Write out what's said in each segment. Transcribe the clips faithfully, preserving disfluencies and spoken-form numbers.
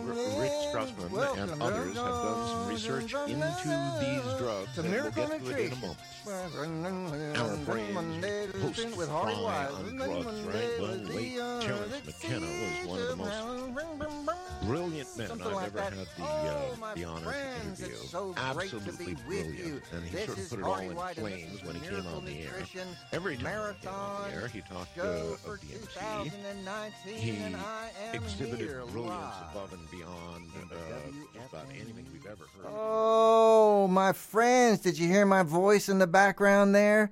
Rick Strassman and others have done some research into these drugs, and we'll get to it in a moment. Our brains post-fry on drugs, right? Well, late Terence McKenna was one of the most brilliant men I've ever had the, uh, the honor to interview. Absolutely brilliant. And he sort of put it all in flames when he came on the air. Every time he came on the air, he talked uh, of D M T. He exhibited brilliance above and beyond uh, about anything we've ever heard. Oh, my friends, did you hear my voice in the background there?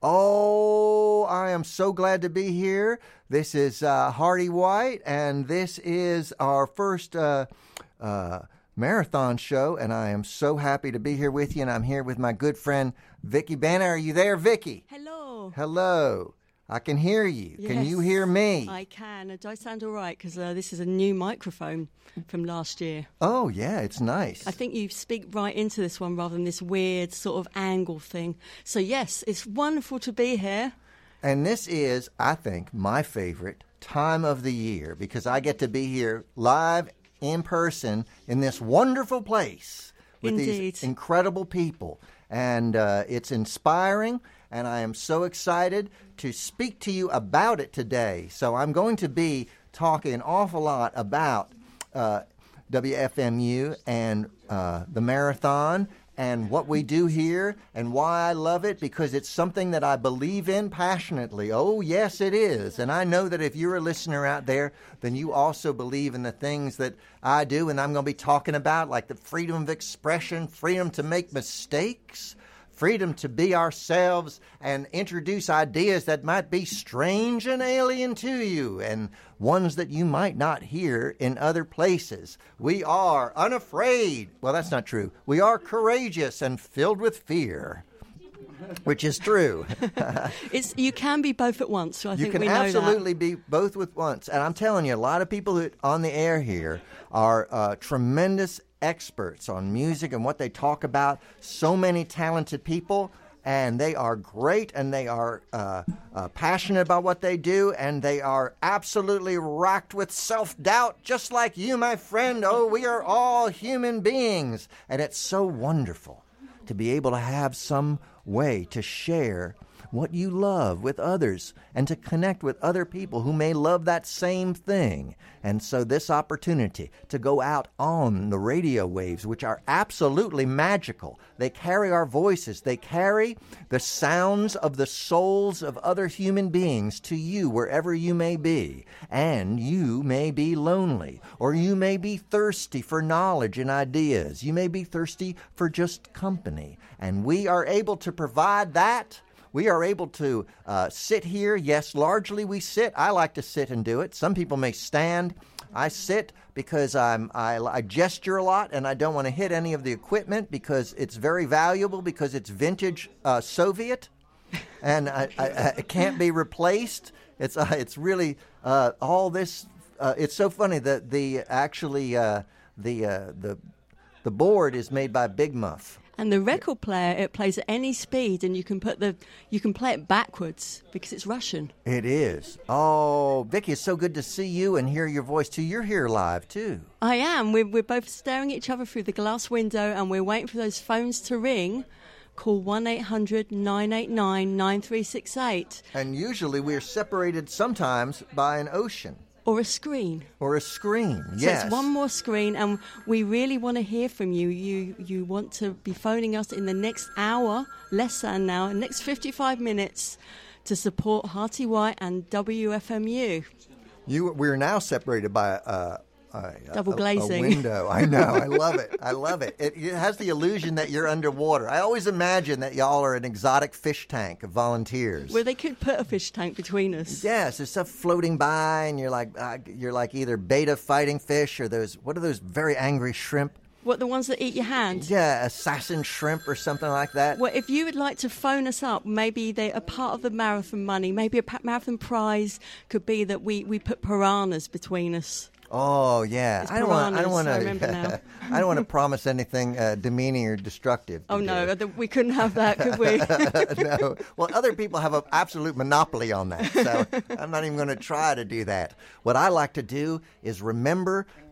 Oh, I am so glad to be here. This is uh, Hardy White, and this is our first uh, uh, marathon show, and I am so happy to be here with you, and I'm here with my good friend, Vicki Banner. Are you there, Vicki? Hello. Hello. I can hear you. Yes, can you hear me? I can. Do I sound all right? Because uh, this is a new microphone from last year. Oh, yeah, it's nice. I think you speak right into this one rather than this weird sort of angle thing. So, yes, it's wonderful to be here. And this is, I think, my favorite time of the year because I get to be here live in person in this wonderful place with Indeed. these incredible people. And uh, it's inspiring, and I am so excited to speak to you about it today. So I'm going to be talking an awful lot about uh, W F M U and uh, the marathon and what we do here and why I love it, because it's something that I believe in passionately. Oh, yes, it is. And I know that if you're a listener out there, then you also believe in the things that I do and I'm going to be talking about, like the freedom of expression, freedom to make mistakes, freedom to be ourselves and introduce ideas that might be strange and alien to you and ones that you might not hear in other places. We are unafraid. Well, that's not true. We are courageous and filled with fear, which is true. It's you can be both at once. So I you think can we know absolutely that. be both with once. And I'm telling you, a lot of people who on the air here are uh, tremendous experts on music and what they talk about. So many talented people, and they are great, and they are uh, uh, passionate about what they do, and they are absolutely racked with self-doubt, just like you, my friend. Oh, we are all human beings, and it's so wonderful to be able to have some way to share what you love with others and to connect with other people who may love that same thing. And so this opportunity to go out on the radio waves, which are absolutely magical. They carry our voices. They carry the sounds of the souls of other human beings to you wherever you may be. And you may be lonely, or you may be thirsty for knowledge and ideas. You may be thirsty for just company. And we are able to provide that. We are able to uh, sit here. Yes, largely we sit. I like to sit and do it. Some people may stand. I sit because I'm, I, I gesture a lot, and I don't want to hit any of the equipment because it's very valuable, because it's vintage uh, Soviet, and I, I, I, it can't be replaced. It's uh, it's really uh, all this. Uh, it's so funny that the actually uh, the uh, the the board is made by Big Muff. And the record player, it plays at any speed, and you can put the you can play it backwards because it's Russian. It is. Oh, Vicki, it's so good to see you and hear your voice too. You're here live too. I am. We're we're both staring at each other through the glass window, and we're waiting for those phones to ring. Call one eight hundred nine eight nine nine three six eight. And usually we're separated sometimes by an ocean. Or a screen. Or a screen, so yes. It's one more screen, and we really want to hear from you. You you want to be phoning us in the next hour, less than now, next fifty-five minutes, to support Hearty White and W F M U. You, we're now separated by a, a, Double a, glazing. a window. I know. I love it. I love it. it. It has the illusion that you're underwater. I always imagine that y'all are an exotic fish tank of volunteers. Well, they could put a fish tank between us. Yes, there's stuff floating by, and you're like uh, you're like either beta fighting fish or those what are those very angry shrimp? What, the ones that eat your hand? Yeah, assassin shrimp or something like that. Well, if you would like to phone us up, maybe they are part of the marathon money. Maybe a marathon prize could be that we, we put piranhas between us. Oh yeah, It's I don't want. I don't want piranhas, I remember now. to. I don't want to promise anything uh, demeaning or destructive. Oh to no, do. we couldn't have that, could we? No. Well, other people have an absolute monopoly on that, so I'm not even going to try to do that. What I like to do is remember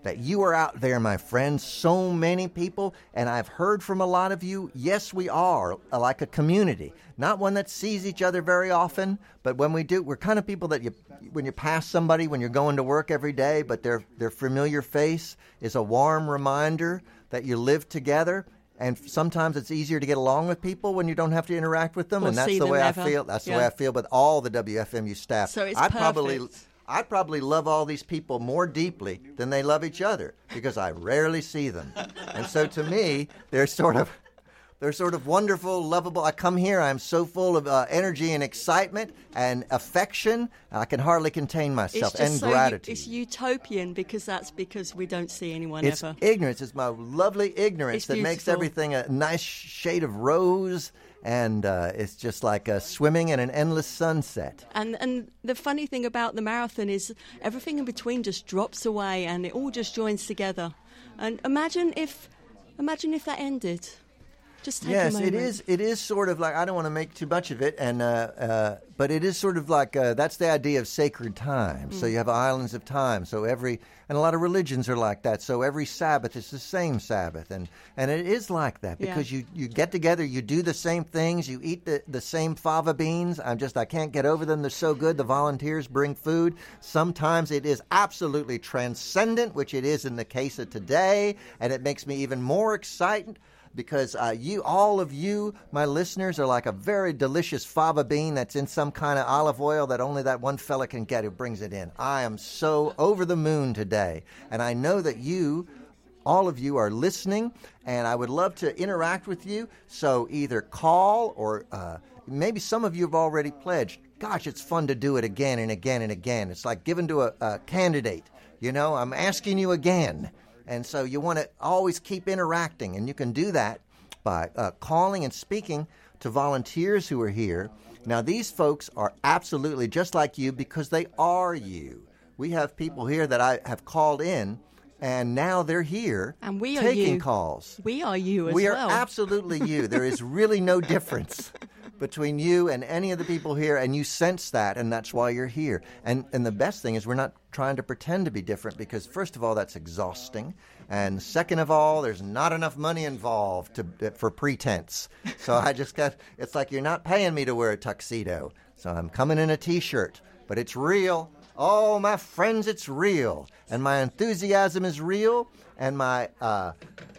that you are out there, my friends, so many people, and I've heard from a lot of you. Yes, we are like a community, not one that sees each other very often, but when we do, we're kind of people that you, when you pass somebody, when you're going to work every day, but their their familiar face is a warm reminder that you live together. And sometimes it's easier to get along with people when you don't have to interact with them, or and that's the way ever. I feel. That's yeah. the way I feel with all the W F M U staff. So it's I perfect. probably. I probably love all these people more deeply than they love each other because I rarely see them. And so to me, they're sort of they're sort of wonderful, lovable. I come here, I'm so full of uh, energy and excitement and affection, I can hardly contain myself, it's and just so gratitude. U- it's utopian because that's because we don't see anyone it's ever. ignorance. It's my lovely ignorance It's that beautiful. makes everything a nice shade of rose. And uh, it's just like uh, swimming in an endless sunset. And and the funny thing about the marathon is everything in between just drops away and it all just joins together. And imagine if, imagine if that ended. Just take yes, a moment. it is. It is sort of like, I don't want to make too much of it, and uh, uh, but it is sort of like uh, that's the idea of sacred time. Mm. So you have islands of time. So every and a lot of religions are like that. So every Sabbath is the same Sabbath, and, and it is like that because yeah. you, you get together, you do the same things, you eat the, the same fava beans. I'm just I can't get over them. They're so good. The volunteers bring food. Sometimes it is absolutely transcendent, which it is in the case of today, and it makes me even more excited. Because uh, you, all of you, my listeners, are like a very delicious fava bean that's in some kind of olive oil that only that one fella can get who brings it in. I am so over the moon today. And I know that you, all of you, are listening, and I would love to interact with you. So either call or uh, maybe some of you have already pledged. Gosh, it's fun to do it again and again and again. It's like giving to a, a candidate. You know, I'm asking you again. And so you want to always keep interacting, and you can do that by uh, calling and speaking to volunteers who are here. Now, these folks are absolutely just like you because they are you. We have people here that I have called in, and now they're here and we are taking you. calls. We are you as we well. We are absolutely you. There is really no difference between you and any of the people here, and you sense that, and that's why you're here. And and the best thing is we're not trying to pretend to be different because, first of all, that's exhausting, and second of all, there's not enough money involved to for pretense. So I just got, it's like you're not paying me to wear a tuxedo, so I'm coming in a T-shirt, but it's real. Oh, my friends, it's real, and my enthusiasm is real, and my uh,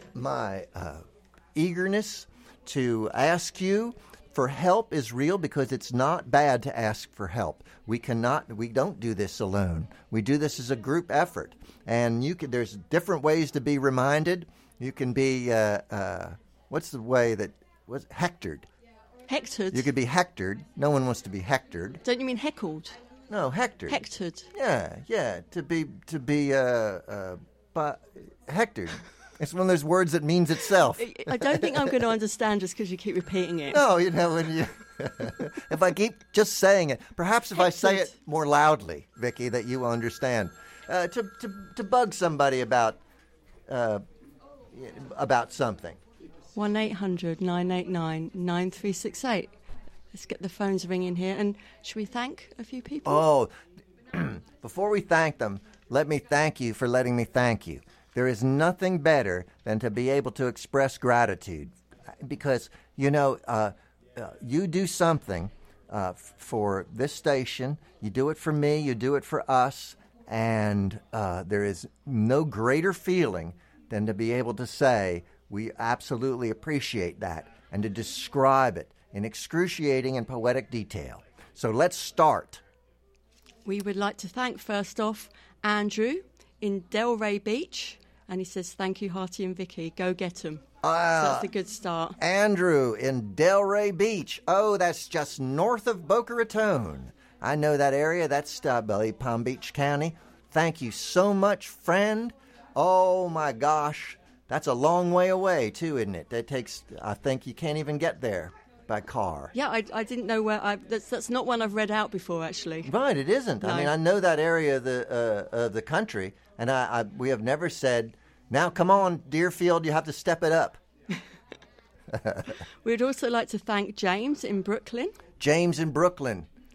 my uh, eagerness to ask you for help is real because it's not bad to ask for help. We cannot, we don't do this alone. We do this as a group effort, and you can. There's different ways to be reminded. You can be, uh, uh, what's the way that was hectored? Hectored. You could be hectored. No one wants to be hectored. Don't you mean heckled? No, hectored. Hectored. Yeah, yeah. To be, to be, uh, uh, but hectored. It's one of those words that means itself. I don't think I'm going to understand just because you keep repeating it. No, you know, when you, if I keep just saying it, perhaps if I say it more loudly, Vicki, that you will understand. Uh, to, to to bug somebody about uh, about something. one eight hundred nine eight nine nine three six eight. Let's get the phones ringing here. And should we thank a few people? Oh, before we thank them, let me thank you for letting me thank you. There is nothing better than to be able to express gratitude because, you know, uh, uh, you do something uh, f- for this station. You do it for me. You do it for us. And uh, there is no greater feeling than to be able to say we absolutely appreciate that and to describe it in excruciating and poetic detail. So let's start. We would like to thank, first off, Andrew in Delray Beach. And he says, thank you, Harty and Vicky. Go get them. Uh, so that's a good start. Andrew in Delray Beach. Oh, that's just north of Boca Raton. I know that area. That's uh, Palm Beach County. Thank you so much, friend. Oh, my gosh. That's a long way away, too, isn't it? That takes, I think you can't even get there by car. Yeah, I, I didn't know where, I, that's, that's not one I've read out before, actually. Right, it isn't. No. I mean, I know that area of the, uh, of the country, and I, I we have never said, now come on, Deerfield, you have to step it up. We'd also like to thank James in Brooklyn. James in Brooklyn.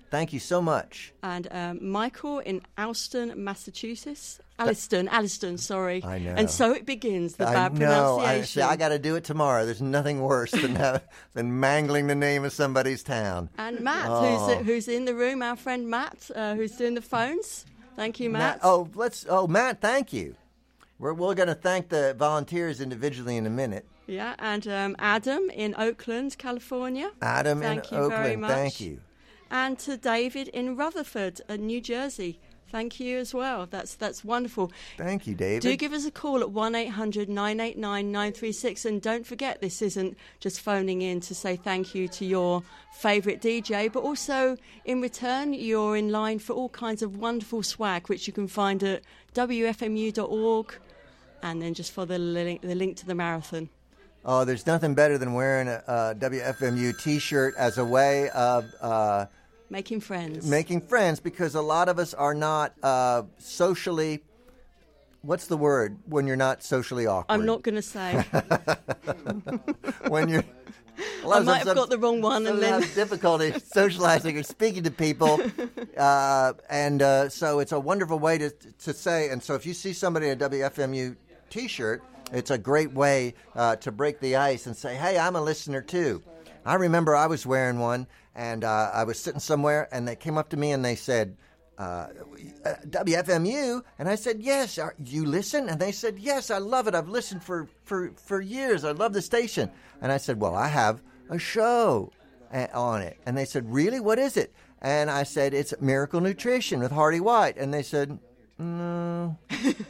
Thank you so much. And um, Michael in Alston, Massachusetts. Alliston, Alliston, sorry. I know. And so it begins, the I bad know. pronunciation. I, I got to do it tomorrow. There's nothing worse than have, than mangling the name of somebody's town. And Matt, oh. who's who's in the room, our friend Matt, uh, who's doing the phones. Thank you, Matt. Matt oh, let's. Oh, Matt, thank you. We're we're going to thank the volunteers individually in a minute. Yeah, and um, Adam in Oakland, California. Adam thank in you Oakland, very much. thank you. And to David in Rutherford, uh, New Jersey. Thank you as well. That's that's wonderful. Thank you, David. Do give us a call at one eight hundred nine eight nine nine three six. And don't forget, this isn't just phoning in to say thank you to your favourite D J, but also in return, you're in line for all kinds of wonderful swag, which you can find at W F M U dot org, and then just for the link, the link to the marathon. Oh, there's nothing better than wearing a, a W F M U T-shirt as a way of... Uh, Making friends. Making friends, because a lot of us are not uh, socially... What's the word when you're not socially awkward? I'm not going to say. When you're... I might have got the wrong one. And then have difficulty socializing or speaking to people. Uh, and uh, so it's a wonderful way to to say. And so if you see somebody in a W F M U T-shirt, it's a great way uh, to break the ice and say, hey, I'm a listener too. I remember I was wearing one, and uh, I was sitting somewhere, and they came up to me and they said, uh, W F M U? And I said, yes. Are, you listen? And they said, yes, I love it. I've listened for, for, for years. I love the station. And I said, well, I have a show on it. And they said, really? What is it? And I said, it's Miracle Nutrition with Hardy White. And they said, no.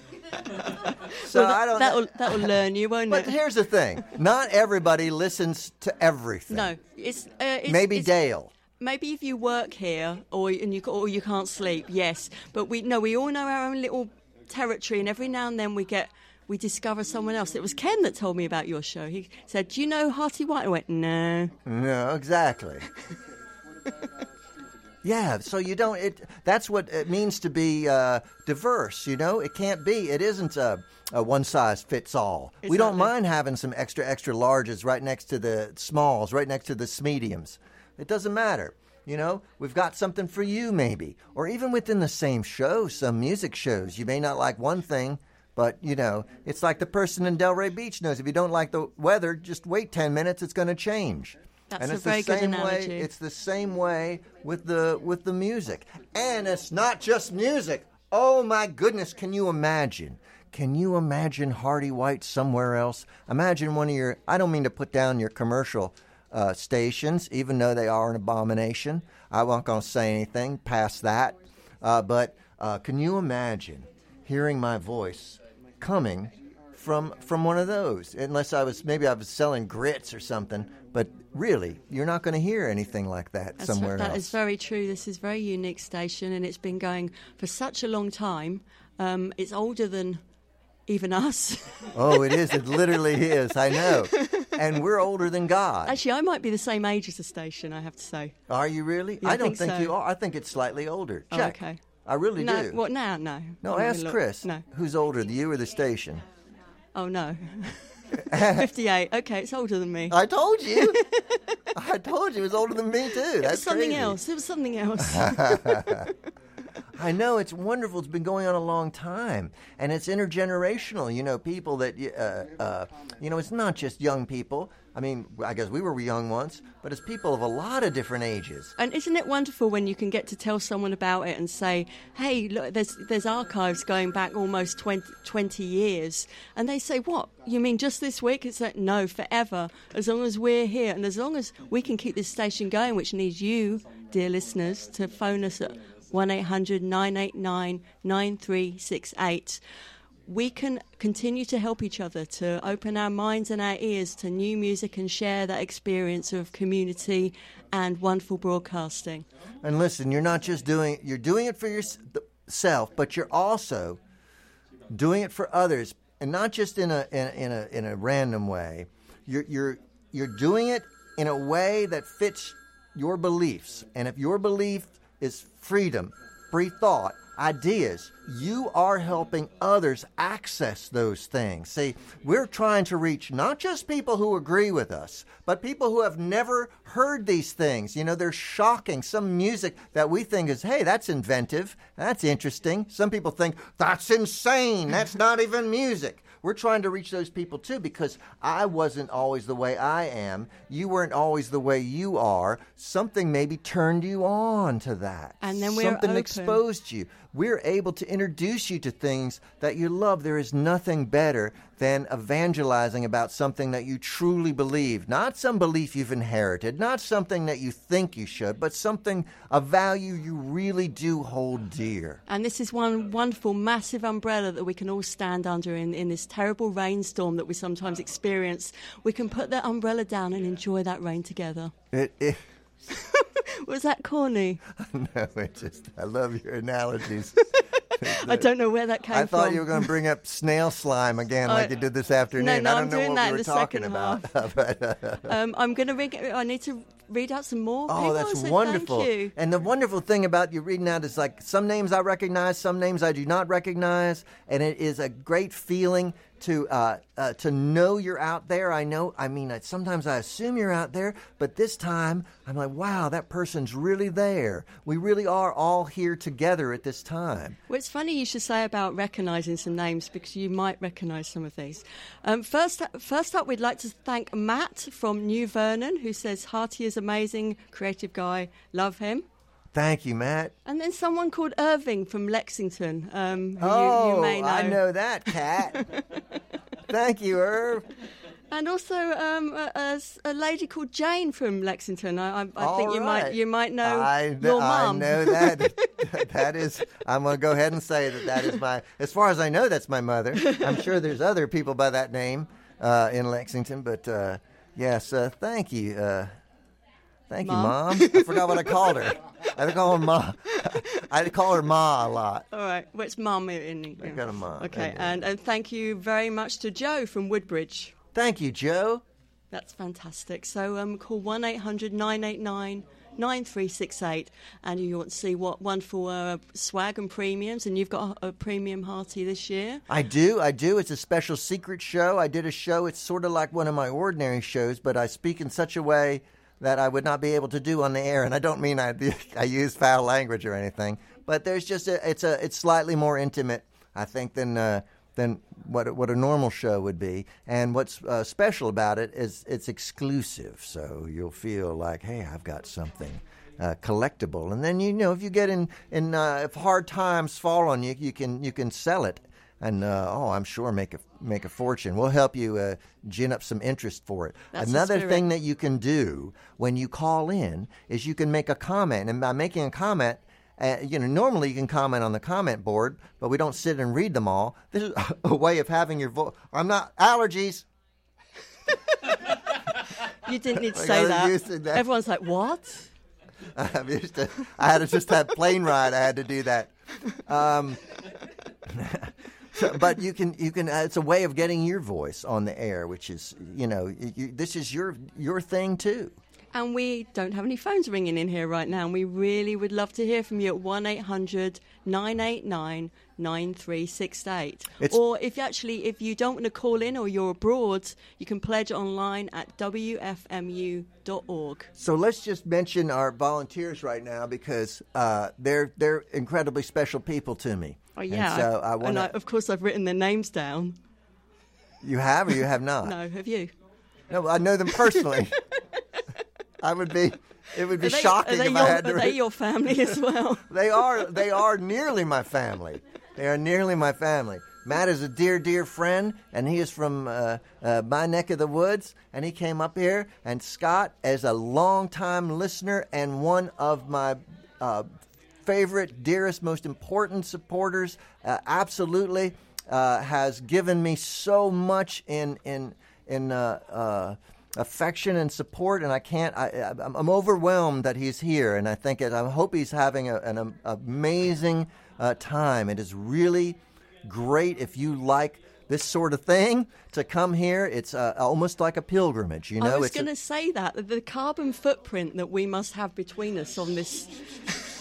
So well, that, I don't that'll, know. That'll learn you, won't but it? But here's the thing. Not everybody listens to everything. No. It's, uh, it's Maybe it's, Dale. Maybe if you work here or and you or you can't sleep, yes. But we no, we all know our own little territory, and every now and then we get we discover someone else. It was Ken that told me about your show. He said, "Do you know Hearty White?" I went, "No." No, exactly. Yeah, so you don't. It that's what it means to be uh, diverse. You know, it can't be. It isn't a, a one size fits all. Exactly. We don't mind having some extra extra larges right next to the smalls, right next to the mediums. It doesn't matter. You know, we've got something for you maybe. Or even within the same show, some music shows. You may not like one thing, but, you know, it's like the person in Delray Beach knows. If you don't like the weather, just wait ten minutes, it's going to change. That's and a it's very the same good analogy. Way, it's the same way with the with the music. And it's not just music. Oh, my goodness, can you imagine? Can you imagine Hardy White somewhere else? Imagine one of your, I don't mean to put down your commercial Uh, stations, even though they are an abomination. I won't going to say anything past that. Uh, but uh, can you imagine hearing my voice coming from from one of those? Unless I was, maybe I was selling grits or something. But really, you're not going to hear anything like that That's somewhere right, that else. That is very true. This is a very unique station, and it's been going for such a long time. Um, it's older than even us. Oh, it is. It literally is. I know. And we're older than God. Actually, I might be the same age as the station, I have to say. Are you really? Yeah, I don't think think so. you are. I think it's slightly older. Oh, Check. okay. I really no, do. What now? No. No, I'm ask gonna Chris. No. Who's older, you or the station? Oh, no. fifty-eight. Okay, it's older than me. I told you. I told you it was older than me, too. It That's was something crazy. else. It was something else. I know, it's wonderful. It's been going on a long time. And it's intergenerational. You know, people that, uh, uh, you know, it's not just young people. I mean, I guess we were young once, but it's people of a lot of different ages. And isn't it wonderful when you can get to tell someone about it and say, hey, look, there's there's archives going back almost twenty, twenty years. And they say, what? You mean just this week? It's like, no, forever. As long as we're here and as long as we can keep this station going, which needs you, dear listeners, to phone us at one eight hundred nine eight nine nine three six eight. We can continue to help each other, to open our minds and our ears to new music and share that experience of community and wonderful broadcasting. And listen, you're not just doing, you're doing it for yourself, but you're also doing it for others, and not just in a in, in a in a random way. You're you're you're doing it in a way that fits your beliefs. And if your belief is freedom, free thought, ideas. You are helping others access those things. See, we're trying to reach not just people who agree with us, but people who have never heard these things. You know, they're shocking. Some music that we think is, hey, that's inventive, that's interesting. Some people think, that's insane, that's not even music. We're trying to reach those people, too, because I wasn't always the way I am. You weren't always the way you are. Something maybe turned you on to that. And then we're Something open. exposed you. We're able to introduce you to things that you love. There is nothing better than evangelizing about something that you truly believe. Not some belief you've inherited, not something that you think you should, but something, a value you really do hold dear. And this is one wonderful, massive umbrella that we can all stand under in, in this terrible rainstorm that we sometimes experience. We can put that umbrella down and enjoy that rain together. It, it Was that corny? No, it just, I love your analogies. I don't know where that came from. I thought from. you were going to bring up snail slime again, like uh, you did this afternoon. No, no, I don't I'm know doing what that we were in the talking second about. half. but, uh, um, I'm going to read. I need to read out some more. Oh, people, that's so wonderful! Thank you. And the wonderful thing about you reading out is like some names I recognize, some names I do not recognize, and it is a great feeling to uh, uh, to know you're out there. I know. I mean, I, sometimes I assume you're out there, but this time I'm like, wow, that person's really there. We really are all here together at this time. Well, it's funny you should say about recognising some names because you might recognise some of these. Um, first, first up, we'd like to thank Matt from New Vernon, who says Harty is amazing, creative guy, love him. Thank you, Matt. And then someone called Irving from Lexington, um, who oh, you, you may know. I know that cat. Thank you, Irv. And also um, a, a, a lady called Jane from Lexington. I, I, I think right. you might you might know I, your I mum. know that. That is, I'm going to go ahead and say that that is my, as far as I know, that's my mother. I'm sure there's other people by that name uh, in Lexington, but uh, yes, uh, thank you. Uh, thank Mom? you, Mom. I forgot what I called her. I call her Ma. I call her Ma a lot. All right. Well, it's Mum. In, in, I got a Ma. Okay. And, and thank you very much to Joe from Woodbridge. Thank you, Joe. That's fantastic. So um, call one eight hundred nine eight nine nine three six eight and you want to see what wonderful uh, swag and premiums. And you've got a, a premium Harty this year. I do. I do. It's a special secret show. I did a show. It's sort of like one of my ordinary shows, but I speak in such a way that I would not be able to do on the air. And I don't mean I, I use foul language or anything, but there's just a, it's a, it's slightly more intimate, I think, than, uh, than what, what a normal show would be. And what's uh, special about it is it's exclusive. So you'll feel like, hey, I've got something uh, collectible. And then, you know, if you get in, in uh, if hard times fall on you, you can, you can sell it. And, uh, oh, I'm sure make a, make a fortune. We'll help you uh, gin up some interest for it. That's Another thing that you can do when you call in is you can make a comment. And by making a comment, uh, you know, normally you can comment on the comment board, but we don't sit and read them all. This is a way of having your voice. I'm not, allergies. You didn't need to Like, say I'm that. used to that. Everyone's like, what? I'm used to, I had to just have plane ride. I had to do that. Um, so, but you can, you can. Uh, it's a way of getting your voice on the air, which is, you know, you, this is your your thing too. And we don't have any phones ringing in here right now. And we really would love to hear from you at one eight hundred nine eight nine nine three six eight. Or if you actually, if you don't want to call in or you're abroad, you can pledge online at w f m u dot org. So let's just mention our volunteers right now because uh, they're they're incredibly special people to me. Oh yeah. And so I want. And I, of course, I've written their names down. You have or you have not? No, have you? No, I know them personally. I would be. It would be are they, shocking are they if your, I had to. Are they your family as well? They are. They are nearly my family. They are nearly my family. Matt is a dear, dear friend, and he is from uh, uh, my neck of the woods, and he came up here. And Scott, as a longtime listener and one of my uh, favorite, dearest, most important supporters, uh, absolutely uh, has given me so much in in in. Uh, uh, affection and support, and I can't. I, I'm, I'm overwhelmed that he's here, and I think it, I hope he's having a, an um, amazing uh, time. It is really great if you like this sort of thing to come here. It's uh, almost like a pilgrimage, you know. I was it's going to say that the carbon footprint that we must have between us on this.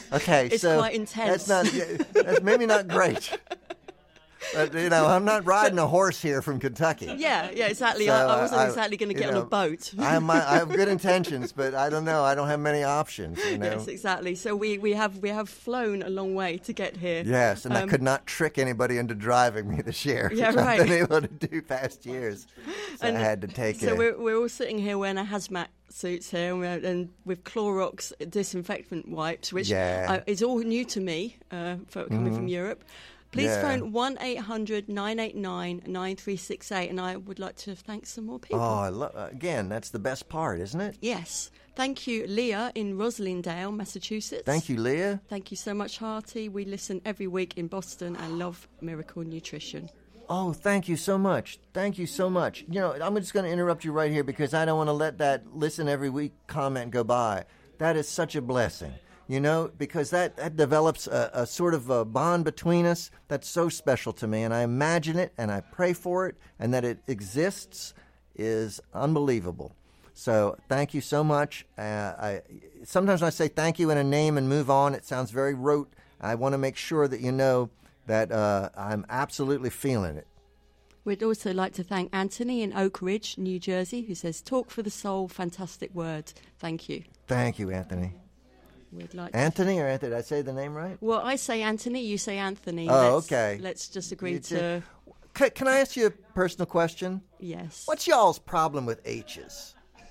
Okay, it's so quite intense. That's not. That's maybe not great. But, you know, I'm not riding a horse here from Kentucky. Yeah, yeah, exactly. So, I, I wasn't I, exactly going to get know, on a boat. I have my, I have good intentions, but I don't know. I don't have many options. You know? Yes, exactly. So we, we have we have flown a long way to get here. Yes, and um, I could not trick anybody into driving me this year. Yeah, which right. I've been able to do past years. So and I had to take so it. we're we're all sitting here wearing our hazmat suits here, and, we're, and with Clorox disinfectant wipes, which Yeah. uh, is all new to me, uh, for, coming Mm-hmm. from Europe. Please Yeah. phone one eight hundred nine eight nine nine three six eight, and I would like to thank some more people. Oh, I lo- again, that's the best part, isn't it? Yes. Thank you, Leah in Roslindale, Massachusetts. Thank you, Leah. Thank you so much, Harty. We listen every week in Boston and love Miracle Nutrition. Oh, thank you so much. Thank you so much. You know, I'm just going to interrupt you right here because I don't want to let that listen every week comment go by. That is such a blessing, you know, because that, that develops a, a sort of a bond between us that's so special to me. And I imagine it and I pray for it, and that it exists is unbelievable. So thank you so much. Uh, I, sometimes when I say thank you in a name and move on, it sounds very rote. I want to make sure that you know that uh, I'm absolutely feeling it. We'd also like to thank Anthony in Oak Ridge, New Jersey, who says, "Talk for the soul, fantastic word." Thank you. Thank you, Anthony. We'd like Anthony or Anthony? Did I say the name right? Well, I say Anthony, you say Anthony. Oh, let's, okay. Let's just agree You to... Can, can I ask you a personal question? Yes. What's y'all's problem with H's?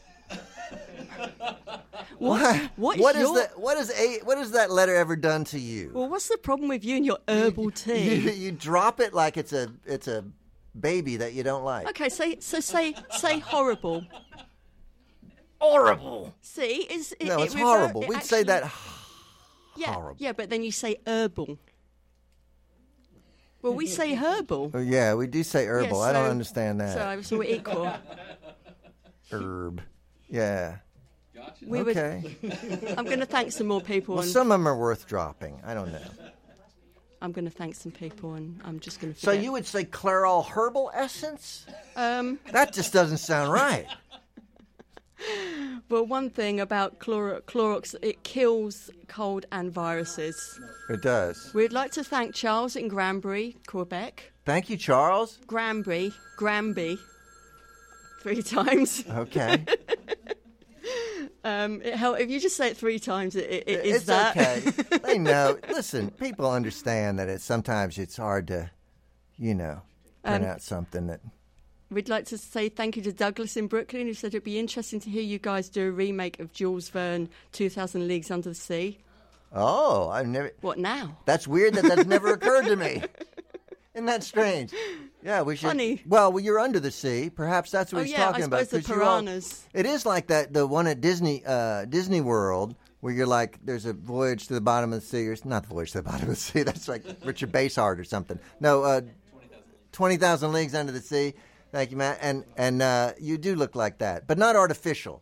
What, what is what is your... that? What is a? What has that letter ever done to you? Well, what's the problem with you and your herbal tea? You, you drop it like it's a it's a baby that you don't like. Okay, say so. Say say horrible. Horrible. See, is it, No, it it's rever- horrible. it We'd actually- say that Yeah, horrible. yeah, but then you say herbal. Well, we say herbal. Oh, yeah, we do say herbal. Yeah, I don't so- understand that. So, so we're equal. Herb. Yeah. We Okay. would. I'm going to thank some more people. Well, and some of them are worth dropping. I don't know. I'm going to thank some people, and I'm just going to. So you would say Clairol herbal essence? Um, That just doesn't sound right. well, one thing about Cloro- Clorox, it kills cold and viruses. It does. We'd like to thank Charles in Granbury, Quebec. Thank you, Charles. Granbury, Granby, three times. Okay. Um, it help, if you just say it three times, it, it, it is it's that. okay. They know. Listen, people understand that it's sometimes it's hard to, you know, Um, pronounce something that. We'd like to say thank you to Douglas in Brooklyn, who said it'd be interesting to hear you guys do a remake of Jules Verne, two thousand Leagues Under the Sea. Oh, I've never. What now? That's weird that that's never occurred to me. Isn't that strange? Yeah, we should. Funny. Well, well, you're under the sea. Perhaps that's what Oh, he's yeah, I talking about. suppose the 'cause you all- piranhas. it is like that. The one at Disney, uh, Disney World, where you're like, there's a voyage to the bottom of the sea, or not the voyage to the bottom of the sea. That's like Richard Basehart or something. No, uh, twenty thousand Leagues Under the Sea. Thank you, Matt. And and uh, you do look like that, but not artificial.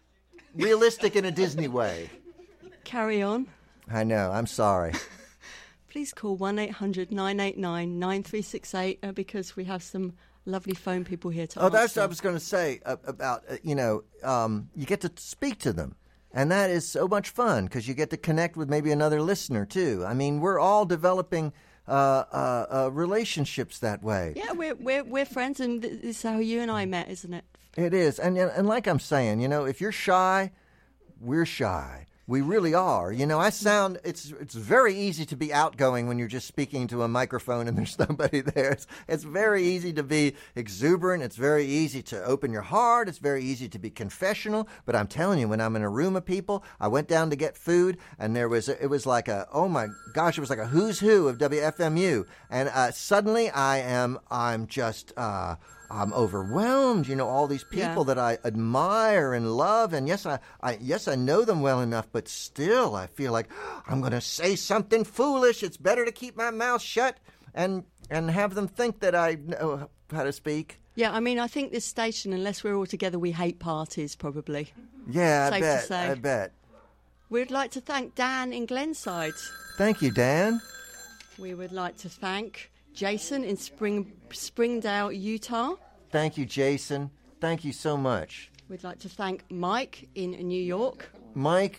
Realistic in a Disney way. Carry on. I know. I'm sorry. Please call one eight hundred nine eight nine nine three six eight uh, because we have some lovely phone people here to Oh, that's answer. what I was going to say uh, about, uh, you know, um, you get to speak to them. And that is so much fun because you get to connect with maybe another listener, too. I mean, we're all developing uh, uh, uh, relationships that way. Yeah, we're, we're, we're friends, and th- this is how you and I met, isn't it? It is. And, and like I'm saying, you know, if you're shy, we're shy. We really are. You know, I sound, it's it's very easy to be outgoing when you're just speaking to a microphone and there's nobody there. It's, it's very easy to be exuberant. It's very easy to open your heart. It's very easy to be confessional. But I'm telling you, when I'm in a room of people, I went down to get food and there was, a, it was like a, oh my gosh, it was like a who's who of W F M U. And uh, suddenly I am, I'm just, uh, I'm overwhelmed, you know, all these people Yeah. that I admire and love. And yes, I, I yes, I know them well enough, but still I feel like I'm going to say something foolish. It's better to keep my mouth shut and and have them think that I know how to speak. Yeah, I mean, I think this station, unless we're all together, we hate parties, probably. Yeah, I Safe to bet. say. I bet. We'd like to thank Dan in Glenside. Thank you, Dan. We would like to thank Jason in Spring Springdale, Utah. Thank you, Jason. Thank you so much. We'd like to thank Mike in New York. Mike,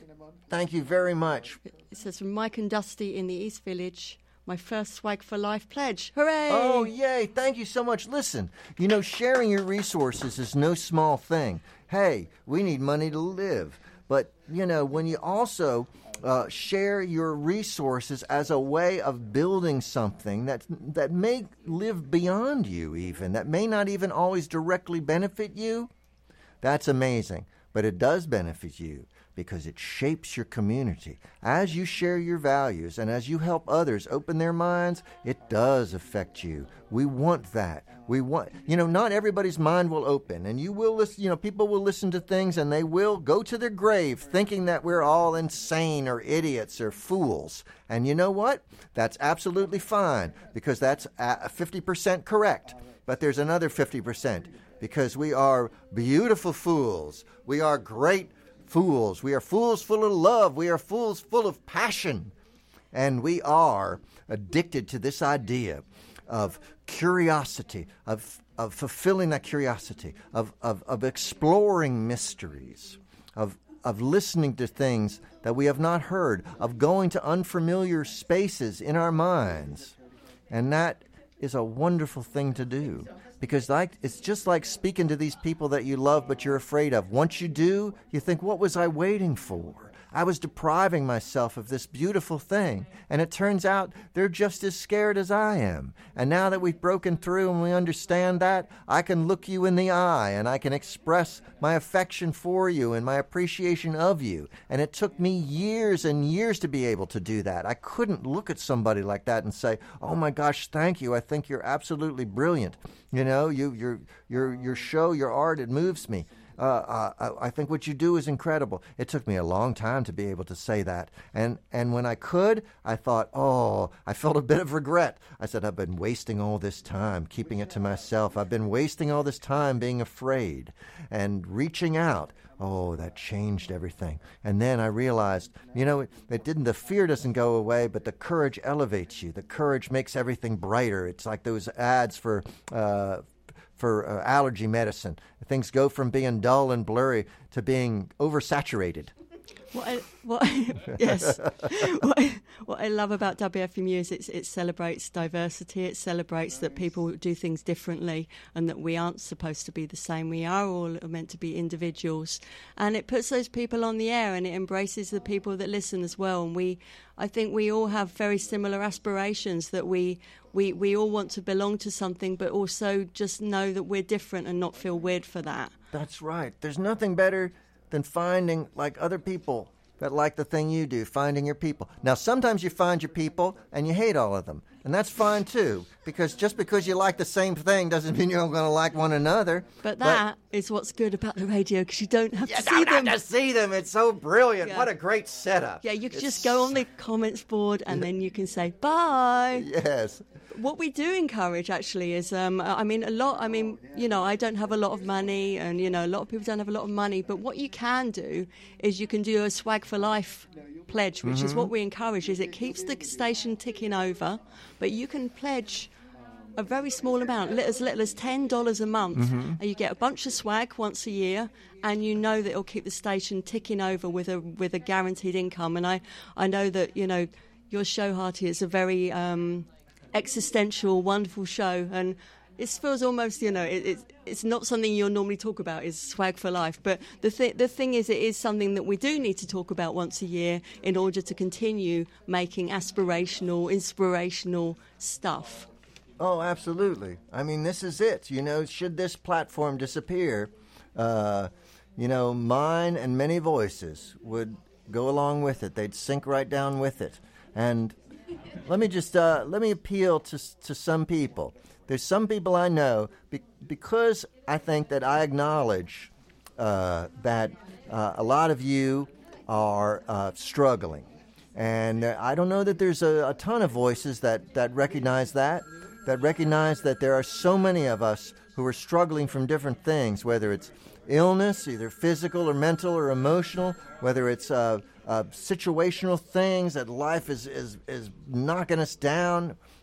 Thank you very much. It says, from Mike and Dusty in the East Village, my first Swag for Life pledge. Hooray! Oh, yay. Thank you so much. Listen, you know, sharing your resources is no small thing. Hey, we need money to live. But, you know, when you also uh, share your resources as a way of building something that that may live beyond you even, that may not even always directly benefit you, that's amazing. But it does benefit you because it shapes your community. As you share your values and as you help others open their minds, it does affect you. We want that. We want, you know, not everybody's mind will open, and you will listen, you know, people will listen to things and they will go to their grave thinking that we're all insane or idiots or fools. And you know what? That's absolutely fine, because that's fifty percent correct. But there's another fifty percent, because we are beautiful fools. We are great fools. We are fools full of love. We are fools full of passion. And we are addicted to this idea of curiosity, of of fulfilling that curiosity, of, of, of exploring mysteries, of of listening to things that we have not heard, of going to unfamiliar spaces in our minds. And that is a wonderful thing to do. Because like it's just like speaking to these people that you love but you're afraid of. Once you do, you think, what was I waiting for? I was depriving myself of this beautiful thing. And it turns out they're just as scared as I am. And now that we've broken through and we understand that, I can look you in the eye and I can express my affection for you and my appreciation of you. And it took me years and years to be able to do that. I couldn't look at somebody like that and say, oh my gosh, thank you. I think you're absolutely brilliant. You know, you, your, your, your show, your art, it moves me. Uh, uh, I think what you do is incredible. It took me a long time to be able to say that. And and when I could, I thought, oh, I felt a bit of regret. I said, I've been wasting all this time keeping it to myself. I've been wasting all this time being afraid and reaching out. Oh, that changed everything. And then I realized, you know, it, it didn't, the fear doesn't go away, but the courage elevates you. The courage makes everything brighter. It's like those ads for, uh, for uh, allergy medicine. Things go from being dull and blurry to being oversaturated. What I, what I, yes, what I, what I love about W F M U is it's, it celebrates diversity. It celebrates that people do things differently and that we aren't supposed to be the same. We are all meant to be individuals, and it puts those people on the air and it embraces the people that listen as well. And we, I think, we all have very similar aspirations. That we we we all want to belong to something, but also just know that we're different and not feel weird for that. That's right. There's nothing better than finding like other people that like the thing you do, finding your people. Now, sometimes you find your people and you hate all of them, and that's fine too, because just because you like the same thing doesn't mean you're going to like one another. But that but, is what's good about the radio, because you don't have you to don't see them. have to see them. It's so brilliant. Yeah. What a great setup. Yeah, you can it's... just go on the comments board and then you can say bye. Yes. What we do encourage, actually, is, um, I mean, a lot, I mean, you know, I don't have a lot of money, and, you know, a lot of people don't have a lot of money, but what you can do is you can do a Swag for Life pledge, which mm-hmm. is what we encourage, is it keeps the station ticking over, but you can pledge a very small amount, as little as ten dollars a month, mm-hmm. and you get a bunch of swag once a year, and you know that it'll keep the station ticking over with a with a guaranteed income. And I, I know that, you know, your show, Hearty, is a very um, existential, wonderful show, and it feels almost, you know, it, it, it's not something you'll normally talk about, is Swag for Life. But the, th- the thing is, it is something that we do need to talk about once a year in order to continue making aspirational, inspirational stuff. Oh, absolutely. I mean, this is it. You know, should this platform disappear, uh, you know, mine and many voices would go along with it. They'd sink right down with it. And let me just, uh, let me appeal to to some people. There's some people I know, be- because I think that I acknowledge uh, that uh, a lot of you are uh, struggling. And uh, I don't know that there's a, a ton of voices that, that recognize that, that recognize that there are so many of us who are struggling from different things, whether it's illness, either physical or mental or emotional, whether it's uh, uh, situational things that life is, is, is knocking us down,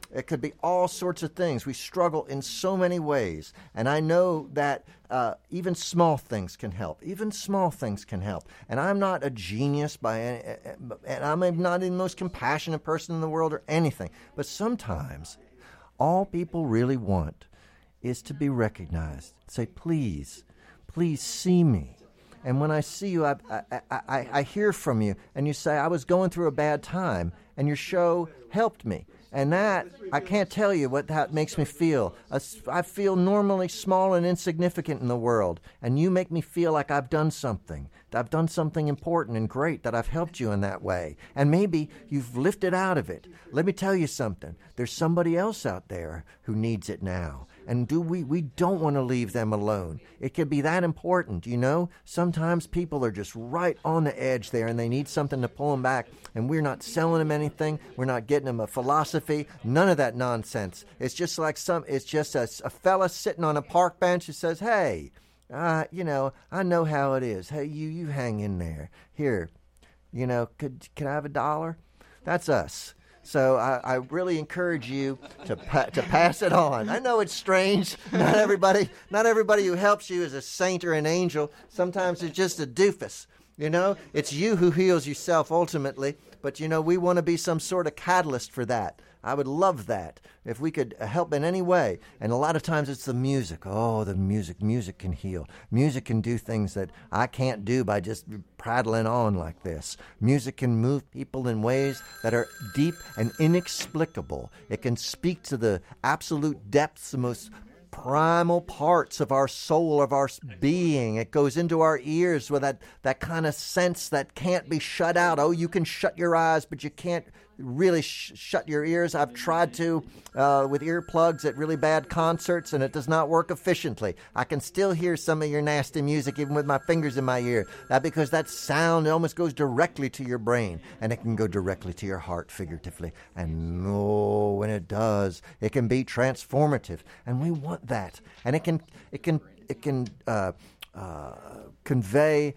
It could be all sorts of things. We struggle in so many ways. And I know that uh, even small things can help. Even small things can help. And I'm not a genius by any, and I'm not the most compassionate person in the world or anything. But sometimes all people really want is to be recognized. Say, please, please see me. And when I see you, I, I, I, I hear from you, and you say, I was going through a bad time, and your show helped me. And that, I can't tell you what that makes me feel. I feel normally small and insignificant in the world, and you make me feel like I've done something. I've done something important and great, that I've helped you in that way. And maybe you've lifted out of it. Let me tell you something. There's somebody else out there who needs it now. And do we, we don't want to leave them alone. It could be that important, you know? Sometimes people are just right on the edge there, and they need something to pull them back, and we're not selling them anything. We're not getting them a philosophy. None of that nonsense. It's just like some, it's just a, a fella sitting on a park bench who says, hey, uh, you know, I know how it is. Hey, you, you hang in there. Here, you know, could, can I have a dollar? That's us. So I, I really encourage you to pa- to pass it on. I know it's strange. Not everybody, not everybody who helps you is a saint or an angel. Sometimes it's just a doofus. You know, it's you who heals yourself ultimately. But you know, we want to be some sort of catalyst for that. I would love that if we could help in any way. And a lot of times it's the music. Oh, the music. Music can heal. Music can do things that I can't do by just prattling on like this. Music can move people in ways that are deep and inexplicable. It can speak to the absolute depths, the most primal parts of our soul, of our being. It goes into our ears with that, that kind of sense that can't be shut out. Oh, you can shut your eyes, but you can't really sh- shut your ears. I've tried to uh, with earplugs at really bad concerts, and it does not work efficiently. I can still hear some of your nasty music even with my fingers in my ear. That because that sound almost goes directly to your brain, and it can go directly to your heart, figuratively. And oh, when it does, it can be transformative, and we want that. And it can, it can, it can uh, uh, convey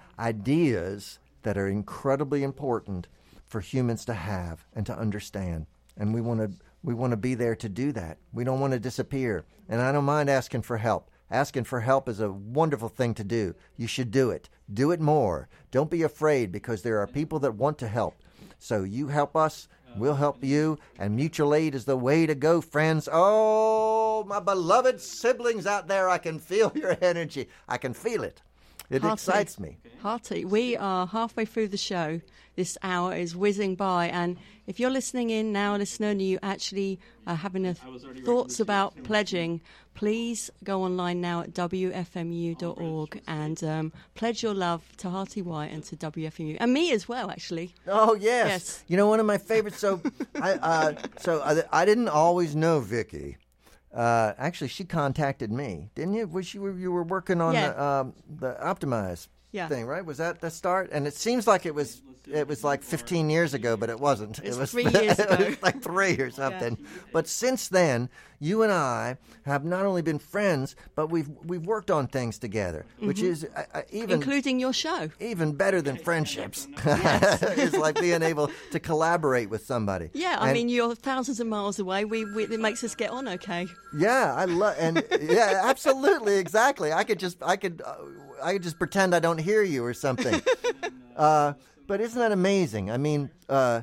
ideas that are incredibly important for humans to have and to understand. And we want to we want to be there to do that. We don't want to disappear. And I don't mind asking for help. Asking for help is a wonderful thing to do. You should do it. Do it more. Don't be afraid, because there are people that want to help. So you help us, we'll help you, and mutual aid is the way to go, friends. Oh, my beloved siblings out there, I can feel your energy. I can feel it. It Hearty. Excites me. Hearty. We are halfway through the show. This hour is whizzing by, and if you're listening in now, listener, and you actually are having a th- thoughts about pledging, please go online now at w f m u dot org and um, pledge your love to Hearty White and to W F M U, and me as well, actually. Oh yes, yes. You know, one of my favorites. So, I uh, so I, I didn't always know Vicky. Uh, actually, she contacted me, didn't you? Was you you were working on yeah. the um, the Optimize yeah. thing, right? Was that the start? And it seems like it was it was like fifteen years ago, but it wasn't. It's it was three years ago. It was like three or something. Yeah. But since then, you and I have not only been friends, but we've we've worked on things together, mm-hmm. which is uh, uh, even including your show, even better than friendships. It's like being able to collaborate with somebody. Yeah, I and, mean, you're thousands of miles away. We, we it makes us get on okay. Yeah, I love and yeah, absolutely, exactly. I could just I could uh, I could just pretend I don't hear you or something. uh, but isn't that amazing? I mean. Uh,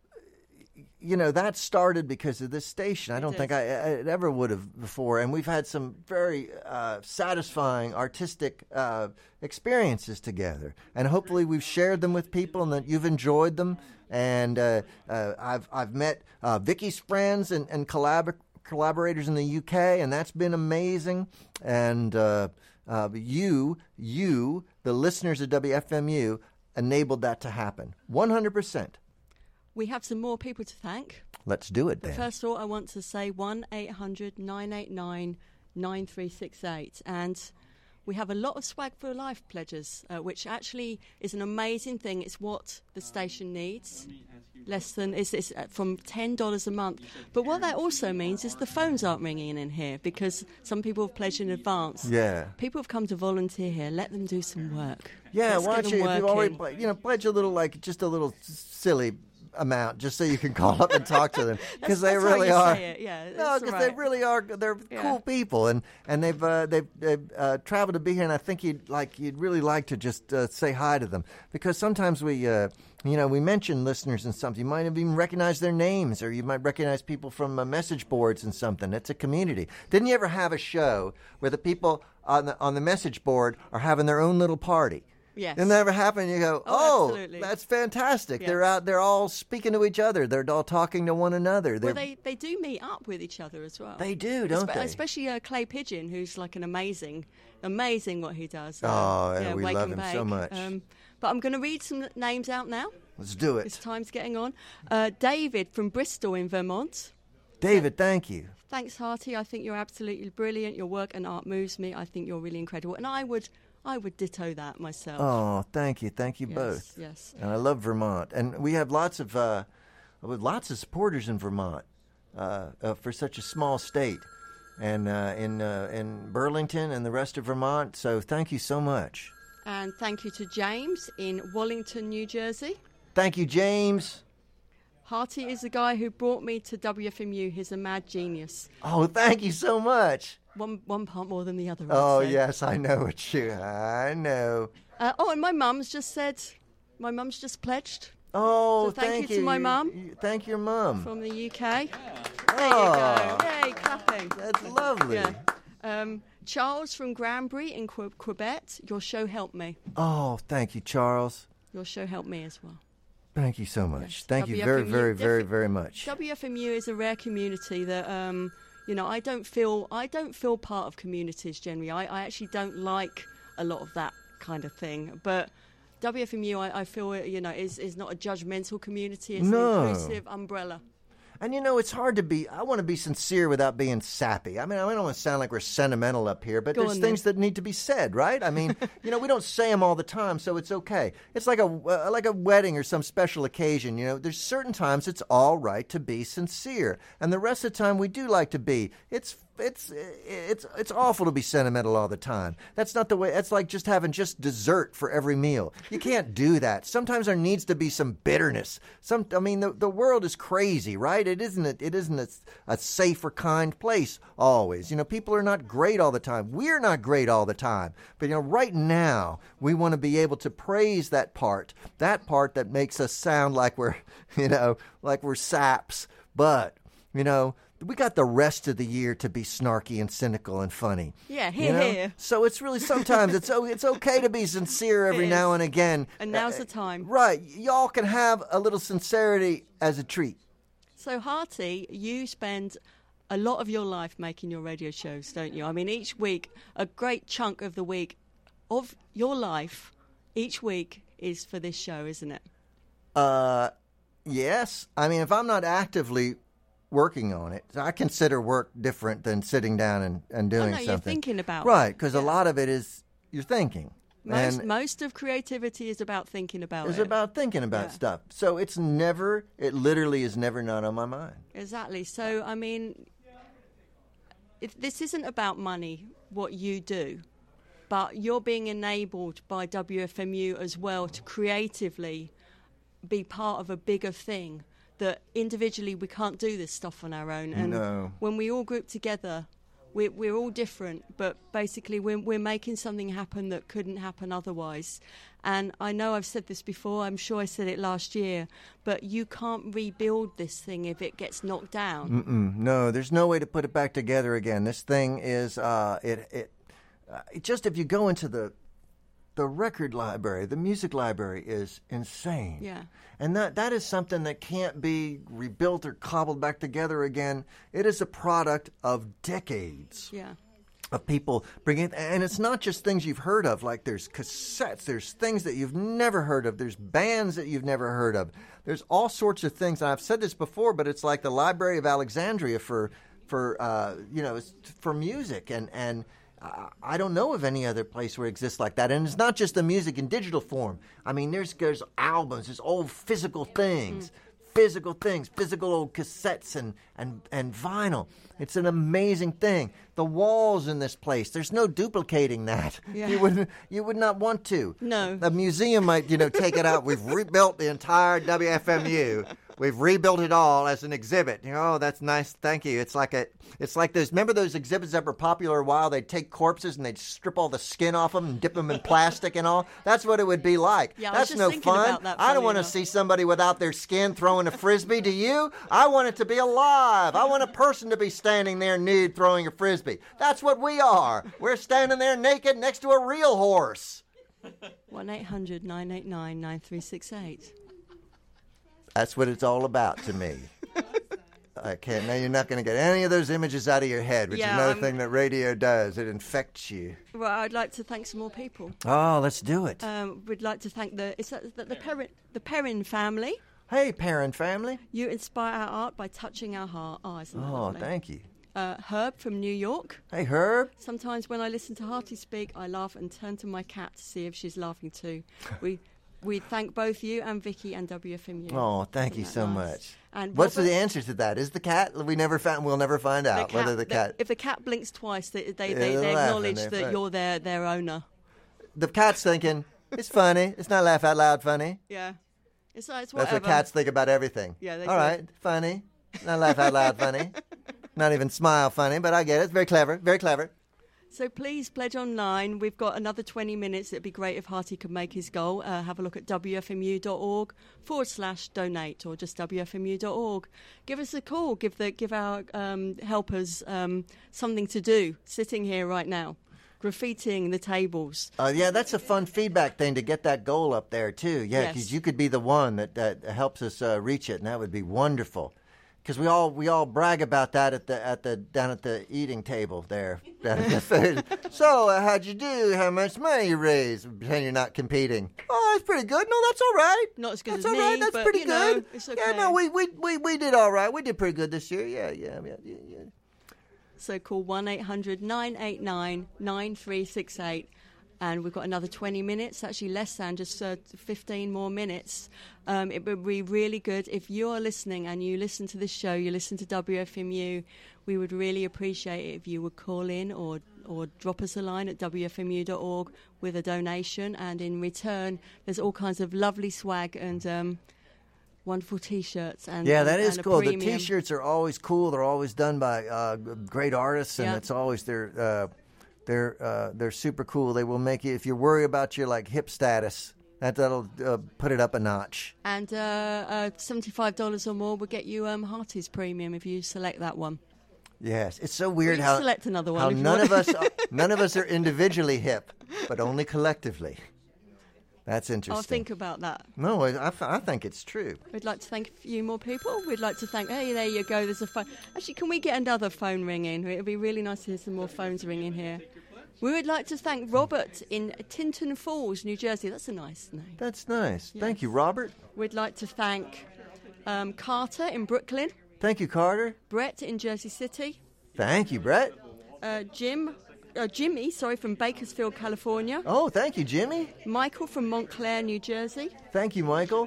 You know, that started because of this station. I don't think I, I ever would have before. And we've had some very uh, satisfying artistic uh, experiences together. And hopefully we've shared them with people and that you've enjoyed them. And uh, uh, I've I've met uh, Vicky's friends and, and collab- collaborators in the U K, and that's been amazing. And uh, uh, you, you, the listeners of W F M U, enabled that to happen. one hundred percent. We have some more people to thank. Let's do it then. But first of all, I want to say one eight hundred nine eight nine nine three six eight. And we have a lot of Swag for Life pledges, uh, which actually is an amazing thing. It's what the station needs. Less than, it's, it's from ten dollars a month. But what that also means is the phones aren't ringing in here because some people have pledged in advance. Yeah. People have come to volunteer here. Let them do some work. Yeah, Let's why don't you, if you already, you know, pledge a little, like, just a little silly amount just so you can call up and talk to them because they that's really how you are. say it. Yeah, no, because right. they really are. They're yeah. cool people, and and they've uh, they've, they've uh, traveled to be here, and I think you'd like you'd really like to just uh, say hi to them because sometimes we. Uh, You know, we mention listeners and something. You might have even recognized their names, or you might recognize people from uh, message boards and something. It's a community. Didn't you ever have a show where the people on the on the message board are having their own little party? Yes. Didn't that ever happen? You go, oh, oh absolutely. That's fantastic. Yes. They're out. They're all speaking to each other. They're all talking to one another. They're, well, they, they do meet up with each other as well. They do, don't Espe- they? Especially uh, Clay Pigeon, who's like an amazing, amazing what he does. Oh, uh, yeah, yeah, we Wake love and him Bake. so much. Um, but I'm going to read some names out now. Let's do it. It's time's getting on. Uh, David from Bristol in Vermont. David, thank you. Thanks, Harty. I think you're absolutely brilliant. Your work and art moves me. I think you're really incredible. And I would I would ditto that myself. Oh, thank you. Thank you yes, both. Yes. And I love Vermont. And we have lots of uh, lots of supporters in Vermont uh, uh, for such a small state. And uh, in uh, in Burlington and the rest of Vermont. So thank you so much. And thank you to James in Wallington, New Jersey. Thank you, James. Harty is the guy who brought me to W F M U. He's a mad genius. Oh, thank you so much. One one part more than the other. I'd Oh, say. yes, I know it. You, I know. Uh, oh, and my mum's just said, my mum's just pledged. Oh, So thank thank you to my mum. You- Thank your mum. From the U K. There Oh, you go. Yay, clapping. that's lovely. Yeah. Um, Charles from Granbury in Que- Quebec. Your show helped me. Oh, thank you, Charles. Your show helped me as well. Thank you so much. Yes, Thank you very, W F M U very, very, defi- very much. W F M U is a rare community that, um, you know, I don't feel I don't feel part of communities generally. I, I actually don't like a lot of that kind of thing. But W F M U, I, I feel, you know, is is not a judgmental community. It's No. an inclusive umbrella. And, you know, it's hard to be, I want to be sincere without being sappy. I mean, I don't want to sound like we're sentimental up here, but Go there's on, things that need to be said, right? I mean, you know, we don't say them all the time, so it's okay. It's like a, uh, like a wedding or some special occasion, you know. There's certain times it's all right to be sincere. And the rest of the time we do like to be. It's It's it's it's awful to be sentimental all the time. That's not the way. That's like just having just dessert for every meal. You can't do that. Sometimes there needs to be some bitterness. Some, I mean, the the world is crazy, right? It isn't. A, it isn't a, a safe or kind place always. You know, people are not great all the time. We're not great all the time. But you know, right now we want to be able to praise that part, that part that makes us sound like we're, you know, like we're saps. But you know, we got the rest of the year to be snarky and cynical and funny. Yeah, here, you know? here. So it's really sometimes it's it's okay to be sincere every It now is. and again. And now's Uh, the time. Right. Y'all can have a little sincerity as a treat. So, Harty, you spend a lot of your life making your radio shows, don't you? I mean, each week, a great chunk of the week of your life, each week is for this show, isn't it? Uh, yes. I mean, if I'm not actively working on it, I consider work different than sitting down and, and doing oh, no, something. you're thinking about Right, it. because Yeah. a lot of it is you're thinking. Most, and most of creativity is about thinking about it's it. about thinking about Yeah. stuff. So it's never, it literally is never not on my mind. Exactly. So, I mean, if this isn't about money, what you do, but you're being enabled by W F M U as well to creatively be part of a bigger thing that individually we can't do this stuff on our own. And No. when we all group together, we're, we're all different, but basically we're, we're making something happen that couldn't happen otherwise. And I know I've said this before, I'm sure I said it last year, but you can't rebuild this thing if it gets knocked down. Mm-mm. No, there's no way to put it back together again. This thing is, uh, it, it, uh, it just if you go into the the record library, the music library is insane. Yeah. And that that is something that can't be rebuilt or cobbled back together again. It is a product of decades. Yeah. Of people bringing it, and it's not just things you've heard of, like there's cassettes, there's things that you've never heard of, there's bands that you've never heard of, there's all sorts of things, and I've said this before, but it's like the Library of Alexandria for, for uh, you know, it's for music, and, and uh, I don't know of any other place where it exists like that, and it's not just the music in digital form. I mean, there's, there's albums, there's old physical things, mm. Physical things, physical old cassettes and, and, and vinyl. It's an amazing thing. The walls in this place, there's no duplicating that. Yeah. You would you would not want to. No. A museum might, you know, take it out. We've rebuilt the entire W F M U. We've rebuilt it all as an exhibit. You know, oh, that's nice. Thank you. It's like a, it's like those. Remember those exhibits that were popular a while? They'd take corpses and they'd strip all the skin off them and dip them in plastic and all. That's what it would be like. Yeah, that's I was just no thinking fun. about that, I don't want to enough. see somebody without their skin throwing a frisbee. Do you? I want it to be alive. I want a person to be standing there nude throwing a frisbee. That's what we are. We're standing there naked next to a real horse. one eight hundred nine eight nine nine three six eight. That's what it's all about to me. Okay, now you're not going to get any of those images out of your head, which Yeah, is another I'm- thing that radio does. It infects you. Well, I'd like to thank some more people. Oh, let's do it. Um, we'd like to thank the is that the, the Perrin the Perrin family. Hey, parent family. You inspire our art by touching our heart. Oh, isn't that Oh, lovely? thank you. Uh, Herb from New York. Hey, Herb. Sometimes when I listen to Hearty speak, I laugh and turn to my cat to see if she's laughing too. We we thank both you and Vicky and W F M U. Oh, thank you Isn't so that nice? much. And What's Robert- the answer to that? Is the cat? We never found. We'll never find the out cat- whether the cat. If the cat blinks twice, they they, Yeah, they, they're they laughing, acknowledge they're that fine. you're their their owner. The cat's thinking it's funny. It's not laugh out loud funny. Yeah, it's uh, it's That's whatever. what cats think about everything. Yeah, they All do. right, funny. Not laugh out loud funny. Not even smile funny, but I get it. It's very clever. Very clever. So please pledge online. We've got another twenty minutes. It'd be great if Hearty could make his goal. Uh, have a look at wfmu.org forward slash donate or just wfmu dot org. Give us a call. Give the give our um, helpers um, something to do sitting here right now. Graffitiing the tables. Uh, yeah, that's a fun feedback thing to get that goal up there, too. Yeah, Yes. because you could be the one that, that helps us uh, reach it, and that would be wonderful. Because we all we all brag about that at the at the down at the eating table there. Down at the food. So uh, how'd you do? How much money you raised? Pretend you're not competing. Oh, that's pretty good. No, that's all right. Not as good that's as all right. me, That's but, pretty you know, good. it's Yeah, okay. no, we, we we we did all right. We did pretty good this year. Yeah, yeah, yeah, yeah. yeah. So call one eight hundred nine eight nine nine three six eight. And we've got another twenty minutes, actually less than just uh, fifteen more minutes. Um, it would be really good if you're listening and you listen to this show, you listen to W F M U. We would really appreciate it if you would call in or or drop us a line at w f m u dot org with a donation. And in return, there's all kinds of lovely swag and um, wonderful T-shirts. And Yeah, and, that is and a cool. The premium- T-shirts are always cool. They're always done by uh, great artists, and Yeah. it's always they're uh, they're uh, they're super cool. They will make you if you worry about your like hip status. That that'll uh, put it up a notch. And uh, uh, seventy-five dollars or more will get you um, Hearty's premium if you select that one. Yes, it's so weird You how select another one how if you none want. of us are, none of us are individually hip, but only collectively. That's interesting. I'll think about that. No, I, I f- I think it's true. We'd like to thank a few more people. We'd like to thank. Hey, there you go. There's a phone. Actually, can we get another phone ringing? It'd be really nice to hear some more phones ringing here. We would like to thank Robert in Tinton Falls, New Jersey. That's a nice name. That's nice. Yes. Thank you, Robert. We'd like to thank um, Carter in Brooklyn, Thank you, Carter. Brett in Jersey City, Thank you, Brett. uh, Jim, uh, Jimmy, sorry, from Bakersfield, California, Oh, thank you, Jimmy. Michael from Montclair, New Jersey, Thank you, Michael.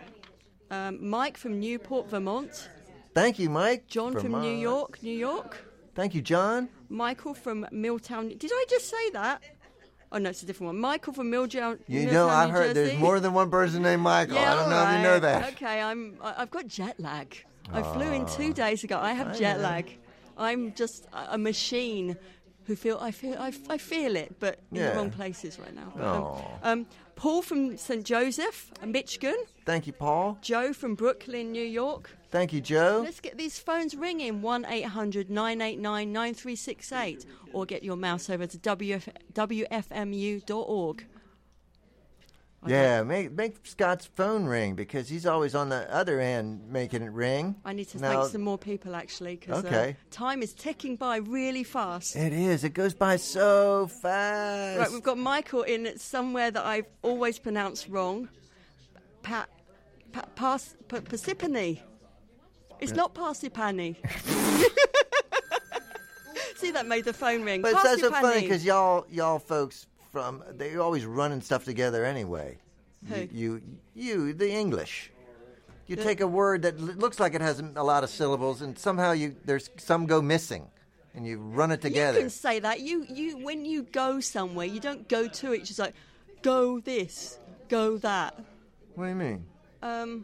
um, Mike from Newport, Vermont, Thank you, Mike. John from Vermont. New York, New York, Thank you, John. Michael from Milltown. Did I just say that? Oh no, it's a different one. Michael from Milltown. You Milltown, know, I New heard Jersey. there's more than one person named Michael. Yeah, I don't know all if you know right. that. Okay, I'm. I- I've got jet lag. I flew in two Ah. days ago. I have I jet know. lag. I'm just a a machine who feel. I feel. I, I feel it, but in Yeah. the wrong places right now. But, um, Oh. um, Paul from Saint Joseph, Michigan. Thank you, Paul. Joe from Brooklyn, New York. Thank you, Joe. Let's get these phones ringing, one eight hundred nine eight nine nine three six eight, or get your mouse over to w f m u dot org. Yeah, make make Scott's phone ring because he's always on the other end making it ring. I need to Now- thank some more people, actually, because Okay. uh, time is ticking by really fast. It is. It goes by so fast. Right, we've got Michael in somewhere that I've always pronounced wrong. Pa, pa, pas, pa, Parsippany. It's not Parsippany. See, that made the phone ring. But it's that's so funny Parsippany. because y'all y'all folks from they're always running stuff together anyway. Who? You, you you the English. You The- take a word that l- looks like it has a lot of syllables, and somehow you there's some go missing, and you run it together. You can say that. You, you, when you go somewhere, you don't go to it. It's just like, go this, go that. What do you mean? Um,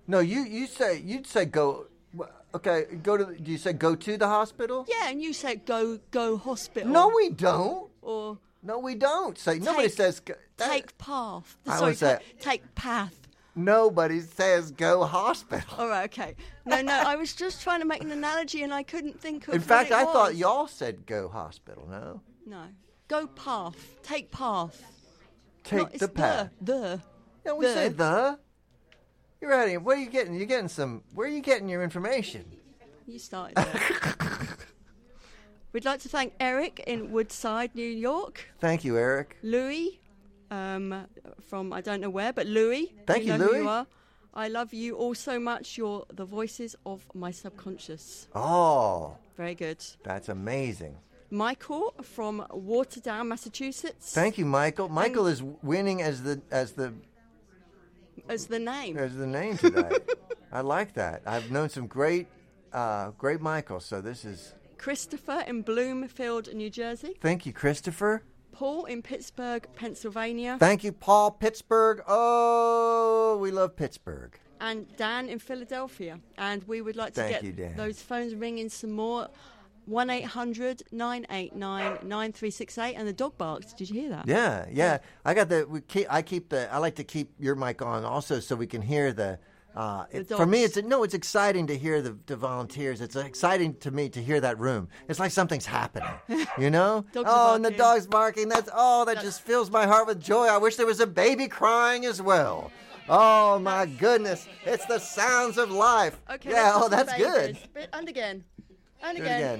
No, you you say you'd say go. Okay, go to. Do you say go to the hospital? Yeah, and you say go go hospital. No, we don't. Or no, we don't. Say nobody says that, take path. I Sorry, would say, take, take path. Nobody says go hospital. All right, okay. No, no, I was just trying to make an analogy and I couldn't think of. In fact, what it I was. thought y'all said go hospital. No. No, go path. Take path. Take Not, the path. The. the. Yeah, we the. say the. You're out of here. Where are you getting? You're getting some. Where are you getting your information? You started there. We'd like to thank Eric in Woodside, New York. Thank you, Eric. Louis, um, from I don't know where, but Louis. Thank you, you, know Louis. Who you are. I love you all so much. You're the voices of my subconscious. Oh. Very good. That's amazing. Michael from Waterdown, Massachusetts. Thank you, Michael. Michael and is winning as the as the as the name as the name today. I like that. I've known some great uh, great Michaels, so this is Christopher in Bloomfield, New Jersey. Thank you, Christopher. Paul in Pittsburgh, Pennsylvania. Thank you, Paul. Pittsburgh. Oh, we love Pittsburgh. And Dan in Philadelphia. And we would like to Thank get you, Dan. those phones ringing some more. one eight hundred nine eight nine nine three six eight. And the dog barks. Did you hear that? Yeah, yeah. I got the. We keep. I keep the. I like to keep your mic on also, so we can hear the. Uh, it, for me, it's no. It's exciting to hear the, the volunteers. It's exciting to me to hear that room. It's like something's happening, you know. Dogs oh, and the dog's barking. That's oh, that just fills my heart with joy. I wish there was a baby crying as well. Oh my goodness! It's the sounds of life. Okay. Yeah. Oh, that's good. And again. And Do it again.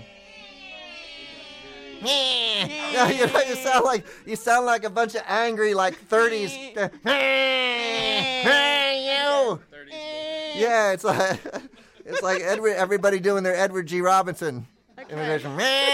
again. Yeah, you know, you sound like you sound like a bunch of angry like thirties. You. Yeah, it's like it's like Edward. Everybody doing their Edward G. Robinson imitation.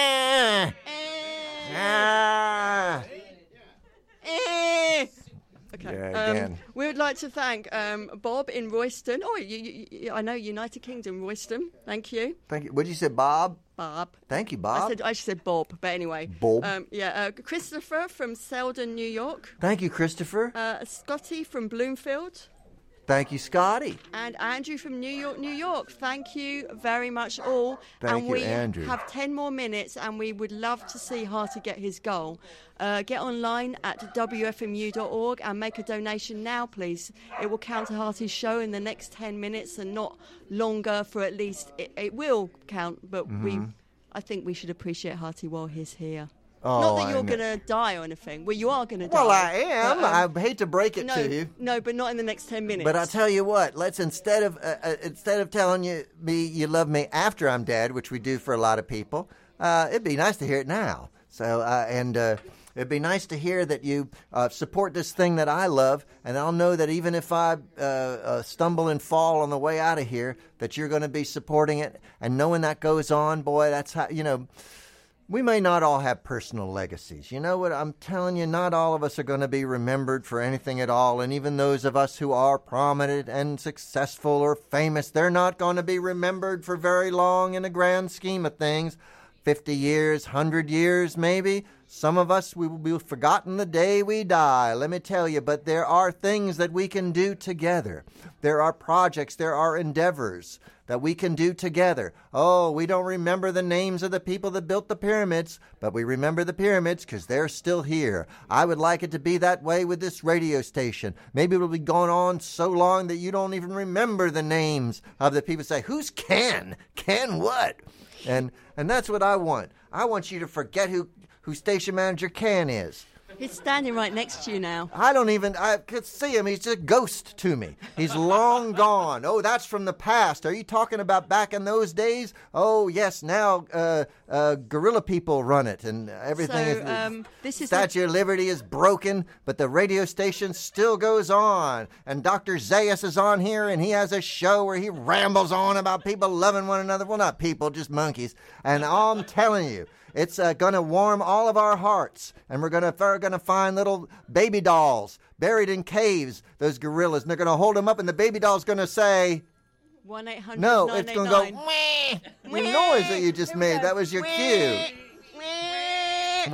Okay. Yeah, again. Um, we would like to thank um, Bob in Royston. Oh, you, you, you, I know United Kingdom, Royston. Thank you. Thank you. What did you say, Bob? Bob. Thank you, Bob. I said I said Bob, but anyway. Bob. Um, yeah. Uh, Christopher from Selden, New York. Thank you, Christopher. Uh, Scotty from Bloomfield. Thank you, Scotty. And Andrew from New York, New York. Thank you very much all. Thank and you, we Andrew. have ten more minutes and we would love to see Hearty get his goal. Uh, get online at w f m u dot org and make a donation now, please. It will count to Hearty's show in the next ten minutes and not longer for at least, it, it will count, but Mm-hmm. we, I think we should appreciate Hearty while he's here. Oh, Not that you're I know. going to die or anything. Well, you are going to die. Well, I am. But, um, I hate to break it no, to you. No, but not in the next ten minutes. But I'll tell you what. Let's instead of uh, uh, instead of telling you me you love me after I'm dead, which we do for a lot of people, uh, it'd be nice to hear it now. So uh, and uh, it'd be nice to hear that you uh, support this thing that I love, and I'll know that even if I uh, uh, stumble and fall on the way out of here, that you're going to be supporting it. And knowing that goes on, boy, that's how you know. We may not all have personal legacies. You know what? I'm telling you, not all of us are going to be remembered for anything at all. And even those of us who are prominent and successful or famous, they're not going to be remembered for very long in the grand scheme of things. fifty years, one hundred years maybe. Some of us, we will be forgotten the day we die, let me tell you. But there are things that we can do together. There are projects, there are endeavors that we can do together. Oh, we don't remember the names of the people that built the pyramids, but we remember the pyramids because they're still here. I would like it to be that way with this radio station. Maybe it'll be going on so long that you don't even remember the names of the people. Say, who's Ken? Ken what? And and that's what I want. I want you to forget who, who station manager Ken is. He's standing right next to you now. I don't even, I could see him. He's just a ghost to me. He's long gone. Oh, that's from the past. Are you talking about back in those days? Oh, yes, now uh, uh, guerrilla people run it and everything. So, is, um, this is Statue of Liberty is broken, but the radio station still goes on. And Doctor Zayas is on here, and he has a show where he rambles on about people loving one another. Well, not people, just monkeys. And I'm telling you, it's uh, going to warm all of our hearts, and we're going to we're going to find little baby dolls buried in caves, those gorillas, and they're going to hold them up, and the baby doll's going to say, one eight hundred no, it's going to go, wah, the noise that you just made, that was your cue.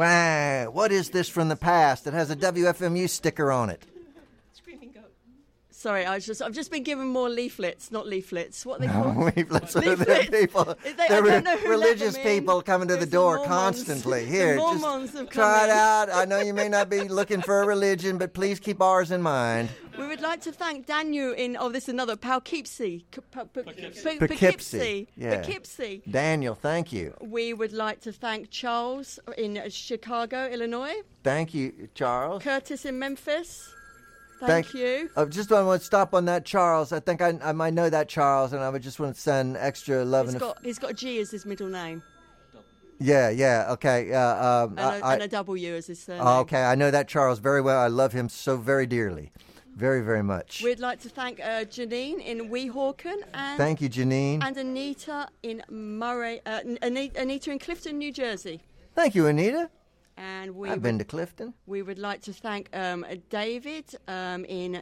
Wah, what is this from the past that has a W F M U sticker on it? Screaming goat. Sorry, I was just, I've just been given more leaflets, not leaflets. What are they no, called? leaflets. Leaflets. people, They, the re- know who religious let them in. people coming to the It's door the constantly. The Here, Mormons just have come try it in. out. I know you may not be looking for a religion, but please keep ours in mind. We would like to thank Daniel in, oh, this is another, Poughkeepsie. K- P- P- Poughkeepsie. P- Poughkeepsie, yeah. Poughkeepsie. Daniel, thank you. We would like to thank Charles in Chicago, Illinois. Thank you, Charles. Curtis in Memphis. Thank, Thank you. I just want to stop on that, Charles. I think I, I might know that, Charles, and I would just want to send extra love He's and got, he's got a G as his middle name. yeah, yeah, okay. Uh, um, And a, I, and a W as his surname. oh, okay, I know that Charles very well. I love him so very dearly, very, very much. We'd like to thank uh, Janine in Weehawken and Thank you, Janine. and Anita in Murray, uh, Anita, Anita in Clifton, New Jersey. Thank you, Anita. And we I've would, been to Clifton. we would like to thank um, David um, in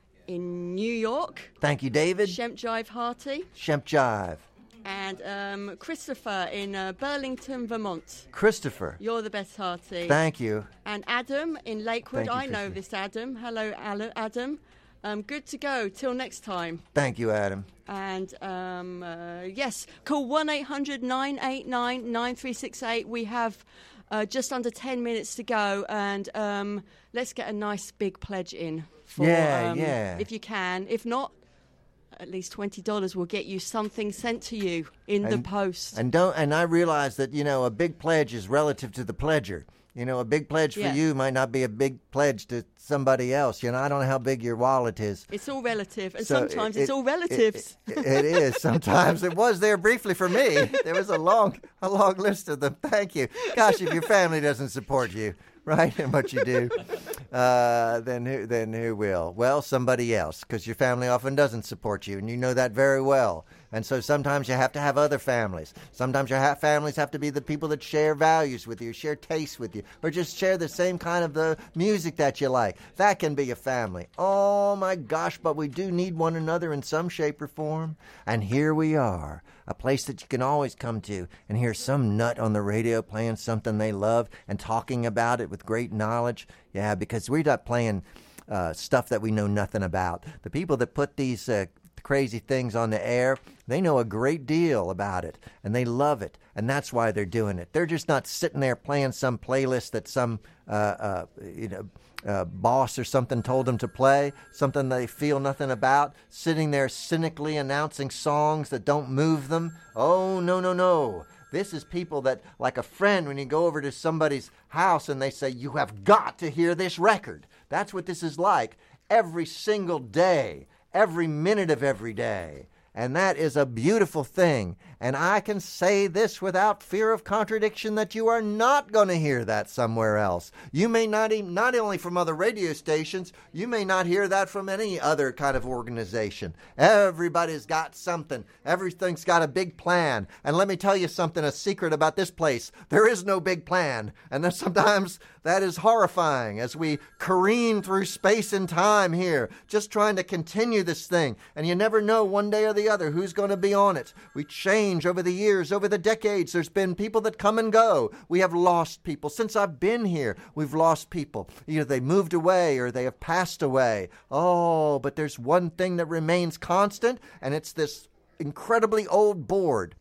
in New York, Thank you, David. Shemp Jive Harty, Shemp Jive. and um, Christopher in uh, Burlington, Vermont. Christopher. You're the best, Harty. Thank you. And Adam in Lakewood. Thank you, I know Christopher. this Adam. Hello, Al- Adam. Um, good to go. Till next time. Thank you, Adam. And um, uh, yes, call one eight hundred nine eight nine nine three six eight. We have uh, just under ten minutes to go, and um, let's get a nice big pledge in. For, Yeah, um, yeah. If you can. If not, at least twenty dollars will get you something sent to you in the And- post. And don't. And I realize that you know a big pledge is relative to the pledger. You know, a big pledge for Yeah. you might not be a big pledge to somebody else. You know, I don't know how big your wallet is. It's all relative, and So sometimes it- it's it- all relatives. It, it, it is sometimes. It was there briefly for me. There was a long, a long list of them. Thank you. Gosh, if your family doesn't support you, right, and what you do, uh, then who, then who will? Well, somebody else, because your family often doesn't support you, and you know that very well. And so sometimes you have to have other families. Sometimes your ha- families have to be the people that share values with you, share tastes with you, or just share the same kind of the music that you like. That can be a family. Oh my gosh, but we do need one another in some shape or form. And here we are, a place that you can always come to and hear some nut on the radio playing something they love and talking about it with great knowledge. Yeah, because we're not playing uh, stuff that we know nothing about. The people that put these uh, crazy things on the air, they know a great deal about it, and they love it, and that's why they're doing it. They're just not sitting there playing some playlist that some uh, uh, you know uh, boss or something told them to play, something they feel nothing about, sitting there cynically announcing songs that don't move them. Oh, no, no, no. This is people that, like a friend, when you go over to somebody's house and they say, you have got to hear this record. That's what this is like every single day. Every minute of every day. And that is a beautiful thing. And I can say this without fear of contradiction that you are not going to hear that somewhere else. You may not even, not only from other radio stations, you may not hear that from any other kind of organization. Everybody's got something. Everything's got a big plan. And let me tell you something, a secret about this place. There is no big plan. And then sometimes that is horrifying as we careen through space and time here, just trying to continue this thing. And you never know one day or the other who's going to be on it. We change over the years, over the decades. There's been people that come and go. We have lost people. Since I've been here, we've lost people. Either they moved away or they have passed away. Oh, but there's one thing that remains constant, and it's this incredibly old board.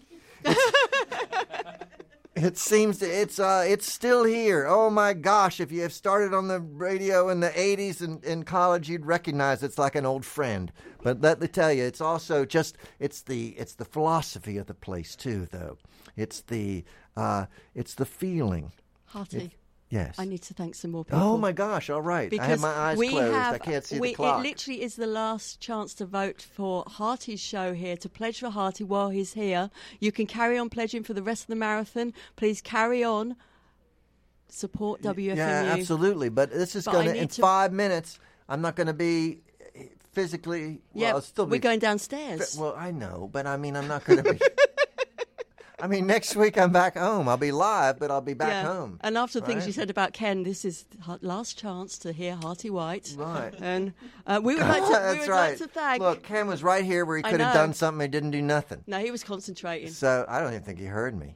It seems to, it's uh it's still here. Oh my gosh! If you have started on the radio in the eighties and in college, you'd recognize it's like an old friend. But let me tell you, it's also just it's the it's the philosophy of the place too, though. It's the uh it's the feeling. Harty. It, yes. I need to thank some more people. Oh my gosh! All right, Because I have my eyes we closed. have, I can't see we, the clock. It literally is the last chance to vote for Harty's show here, to pledge for Harty while he's here. You can carry on pledging for the rest of the marathon. Please carry on. Support W F M U. Yeah, absolutely. But this is But going I to, need in to- five minutes, I'm not going to be physically, well, Yeah, I'll still be. we're going downstairs. Well, I know, but I mean, I'm not going to be. I mean, next week I'm back home. I'll be live, but I'll be back yeah. home. And after the things right? you said about Ken, this is the last chance to hear Harty White. Right. And uh, we would like to. That's we would right. like to thank. Look, Ken was right here where he I could have know. done something. He didn't do nothing. No, he was concentrating. So I don't even think he heard me.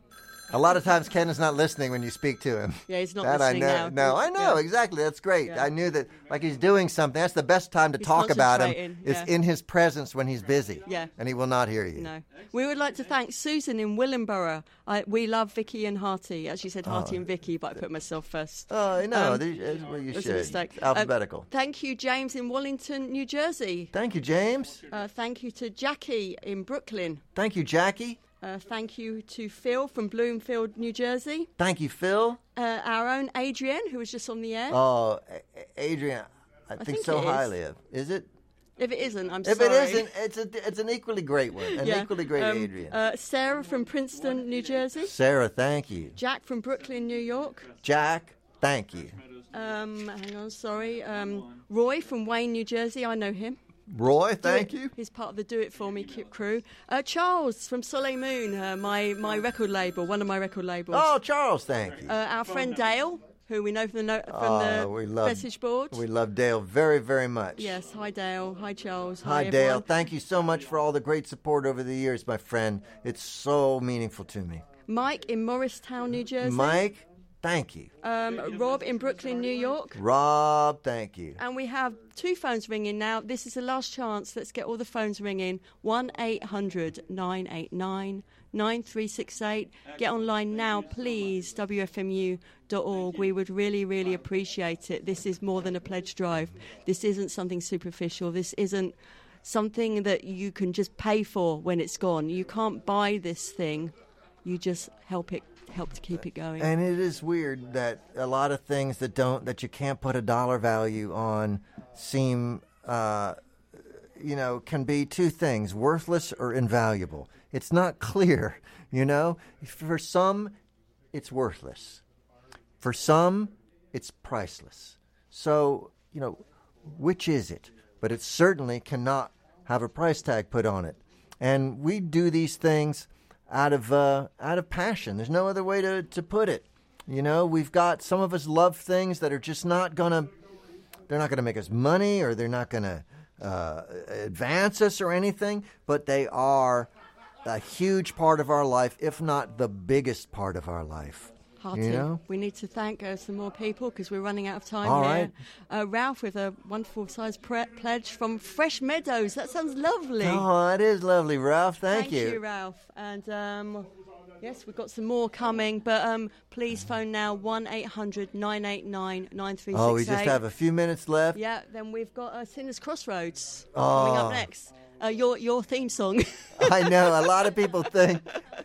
A lot of times Ken is not listening when you speak to him. Yeah, he's not that listening I know. now. No, I know, yeah. exactly. That's great. Yeah. I knew that, like he's doing something. That's the best time to He's talk about him, is concentrating, yeah. in his presence when he's busy. Yeah. And he will not hear you. No. We would like to thank Susan in Willenborough. I, we love Vicky and Harty. Actually said Harty Oh. and Vicky, but I put myself first. Oh, no, Um, that's what you That's should. a mistake. It's alphabetical. Um, thank you, James in Wallington, New Jersey. Thank you, James. Uh, thank you to Jackie in Brooklyn. Thank you, Jackie. Uh, thank you to Phil from Bloomfield, New Jersey. Thank you, Phil. Uh, our own Adrian, who was just on the air. Oh, A- Adrian, I, think, think so it is. highly of. Is it? If it isn't, I'm If sorry. it isn't, it's a, it's an equally great one. An Yeah. equally great Um, Adrian. Uh, Sarah from Princeton, New Jersey. Sarah, thank you. Jack from Brooklyn, New York. Jack, thank you. Um, hang on, sorry. Um, Roy from Wayne, New Jersey. I know him. Roy, Do thank It- you. He's part of the Do It For Me cu- crew. Uh, Charles from Soleil Moon, uh, my, my record label, one of my record labels. Oh, Charles, thank you. Uh, our friend Dale, who we know from the, no- from Oh, we the love- message board. We love Dale very, very much. Yes, hi Dale, hi Charles, Hi, hi, Dale. everyone. Thank you so much for all the great support over the years, my friend. It's so meaningful to me. Mike in Morristown, New Jersey. Mike, thank you. Um, Rob in Brooklyn, New York. Rob, thank you. And we have two phones ringing now. This is the last chance. Let's get all the phones ringing. one eight hundred nine eight nine nine three six eight. Get online now, please, W F M U dot org. We would really, really appreciate it. This is more than a pledge drive. This isn't something superficial. This isn't something that you can just pay for when it's gone. You can't buy this thing. You just help it, help to keep it going. And it is weird that a lot of things that don't that you can't put a dollar value on seem, uh, you know, can be two things: worthless or invaluable. It's not clear, you know. For some, it's worthless. For some, it's priceless. So, you know, which is it? But it certainly cannot have a price tag put on it. And we do these things out of uh, out of passion. There's no other way to, to put it. You know, we've got some of us love things that are just not gonna. They're not gonna make us money, or they're not gonna uh, advance us or anything. But they are a huge part of our life, if not the biggest part of our life. Hearty. You know? We need to thank uh, some more people because we're running out of time All here. right. Uh, Ralph with a wonderful size pre- pledge from Fresh Meadows. That sounds lovely. Oh, that is lovely, Ralph. Thank, Thank you, Ralph. And um, yes, we've got some more coming, but um, please phone now one eight hundred nine eight nine nine three six eight. Oh, we just have a few minutes left. Yeah, then we've got uh, Sinners Crossroads Oh. coming up next. Uh, your your theme song. I know a lot of people think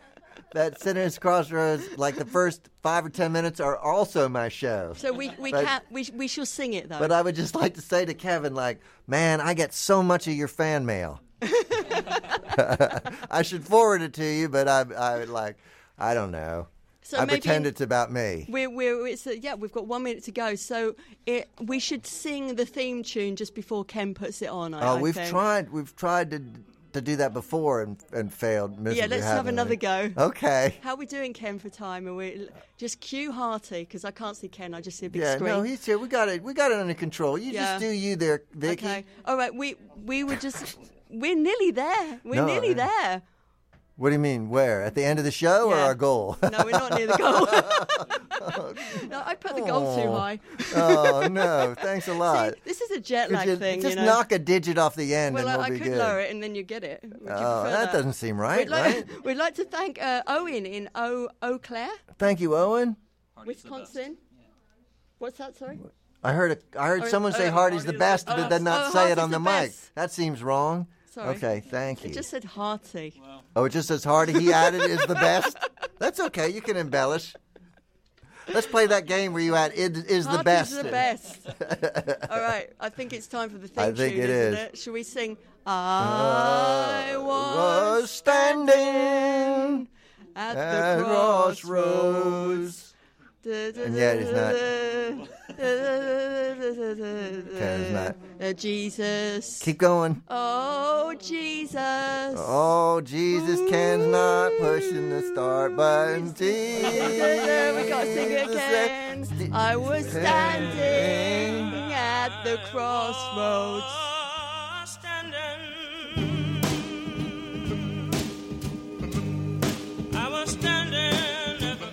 that Sinners Crossroads, like the first five or ten minutes, are also my show. So we we But- can't we we shall sing it though. But I would just like to say to Kevin, like, man, I get so much of your fan mail. I should forward it to you, but I, I like, I don't know. So I maybe pretend it's about me. We're, we're, it's a, yeah, we've got one minute to go, so it, we should sing the theme tune just before Ken puts it on. I, Oh, I we've think. tried. We've tried to to do that before and and failed miserably. Yeah, let's have haven't another we? go. Okay. How are we doing, Ken, for time? Are we just cue Hearty because I can't see Ken. I just see a big Yeah, screen. no, he's here. We got it. We got it under control. You Yeah. just do you there, Vicky. Okay. All right. We we were just we're nearly there. We're No, nearly I- there. What do you mean? Where? At the end of the show or Yeah. our goal? No, we're not near the goal. No, I put the goal too Oh. high. Oh no! Thanks a lot. See, this is a jet lag just thing. just you know? knock a digit off the end Well, and I, we'll I be could good. lower it and then you get it. Would you Oh, prefer that doesn't seem right, We'd like, right? we'd like to thank uh, Owen in Eau, Eau Claire, Thank you, Owen. Wisconsin. What's that? Sorry. I heard a, I heard Oh, someone say oh, Hardy's the best, oh, but did not oh, say it Hardy's on the, the mic. best. That seems wrong. Sorry. Okay, thank you. It just said Hearty. Oh, it just says Hardy. He added is the best. That's okay. You can embellish. Let's play that game where you add is, is the Hearty's best. the best. All right. I think it's time for the theme I think tune, it isn't is. it? Shall we sing? I Uh, was was standing at at the crossroads. crossroads. And yet it's not. it's not. Uh, Jesus. Keep going. Oh, Jesus. Oh, Jesus, Ken's not pushing the start button. Jesus, We gotta sing it again. I was standing at the crossroads. I was standing at the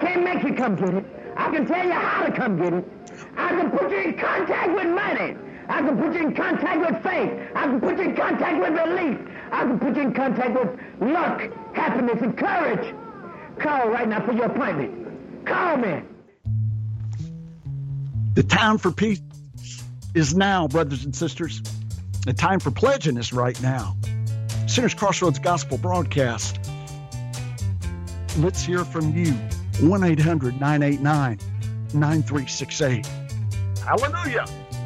can't make you come get it. I can tell you how to come get it. I can put you in contact with money. I can put you in contact with faith. I can put you in contact with belief. I can put you in contact with luck, happiness, and courage. Call right now for your appointment. Call me. The time for peace is now, brothers and sisters. The time for pledging is right now. Sinners Crossroads Gospel Broadcast. Let's hear from you. one eight hundred nine eight nine nine three six eight. Hallelujah.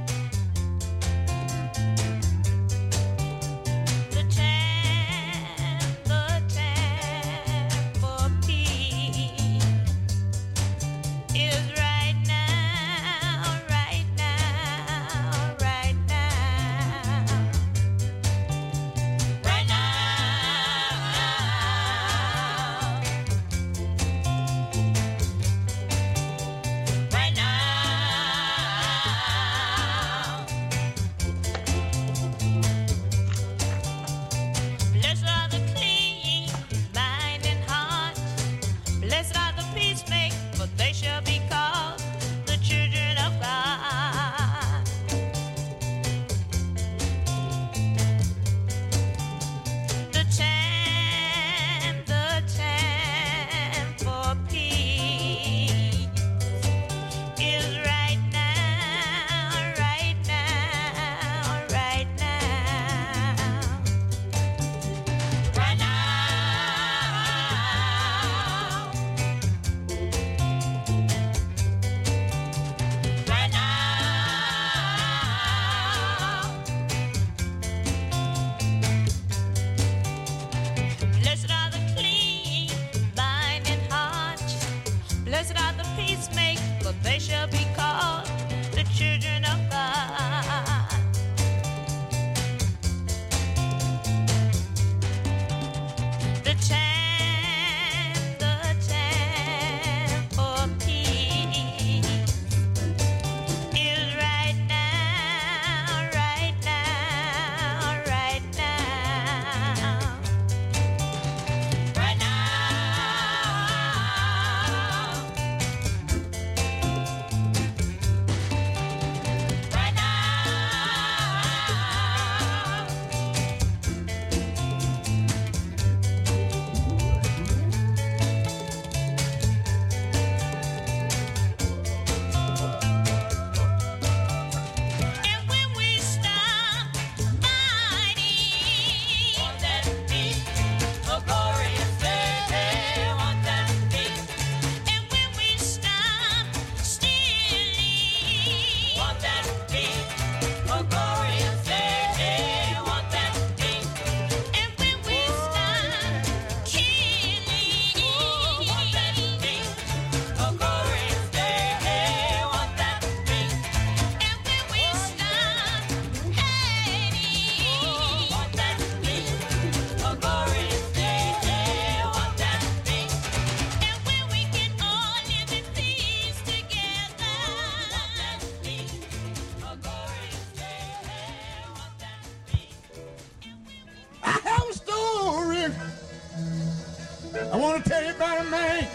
I want to tell you about a man.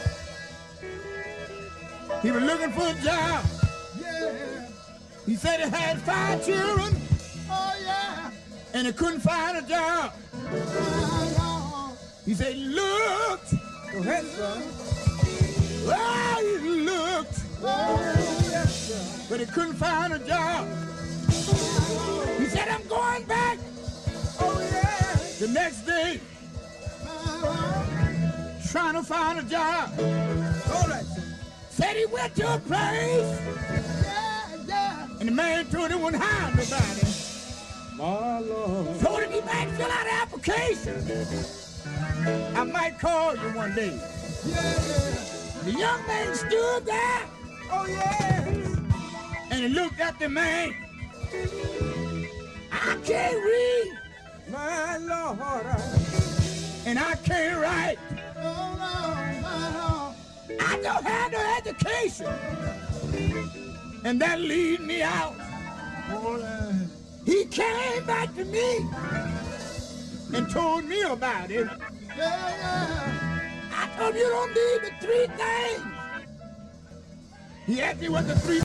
He was looking for a job. Yeah. He said he had five children. Oh, yeah. And he couldn't find a job. He said he looked. Go ahead, son. Well, he looked. Oh, yes, sir. But he couldn't find a job. He said, I'm going back. Oh, yeah. The next day, trying to find a job. All right, sir. Said he went to a place. Yeah, yeah. And the man told him he wouldn't hire nobody. My Lord. Told him he might fill out an application. I might call you one day. Yeah. The young man stood there. Oh, yeah. And he looked at the man. I can't read. My Lord. And I can't write. Oh, no, no. I don't have no education. And that lead me out. Oh, he came back to me and told me about it. Yeah, yeah. I told him you don't need the three things. He asked me what the three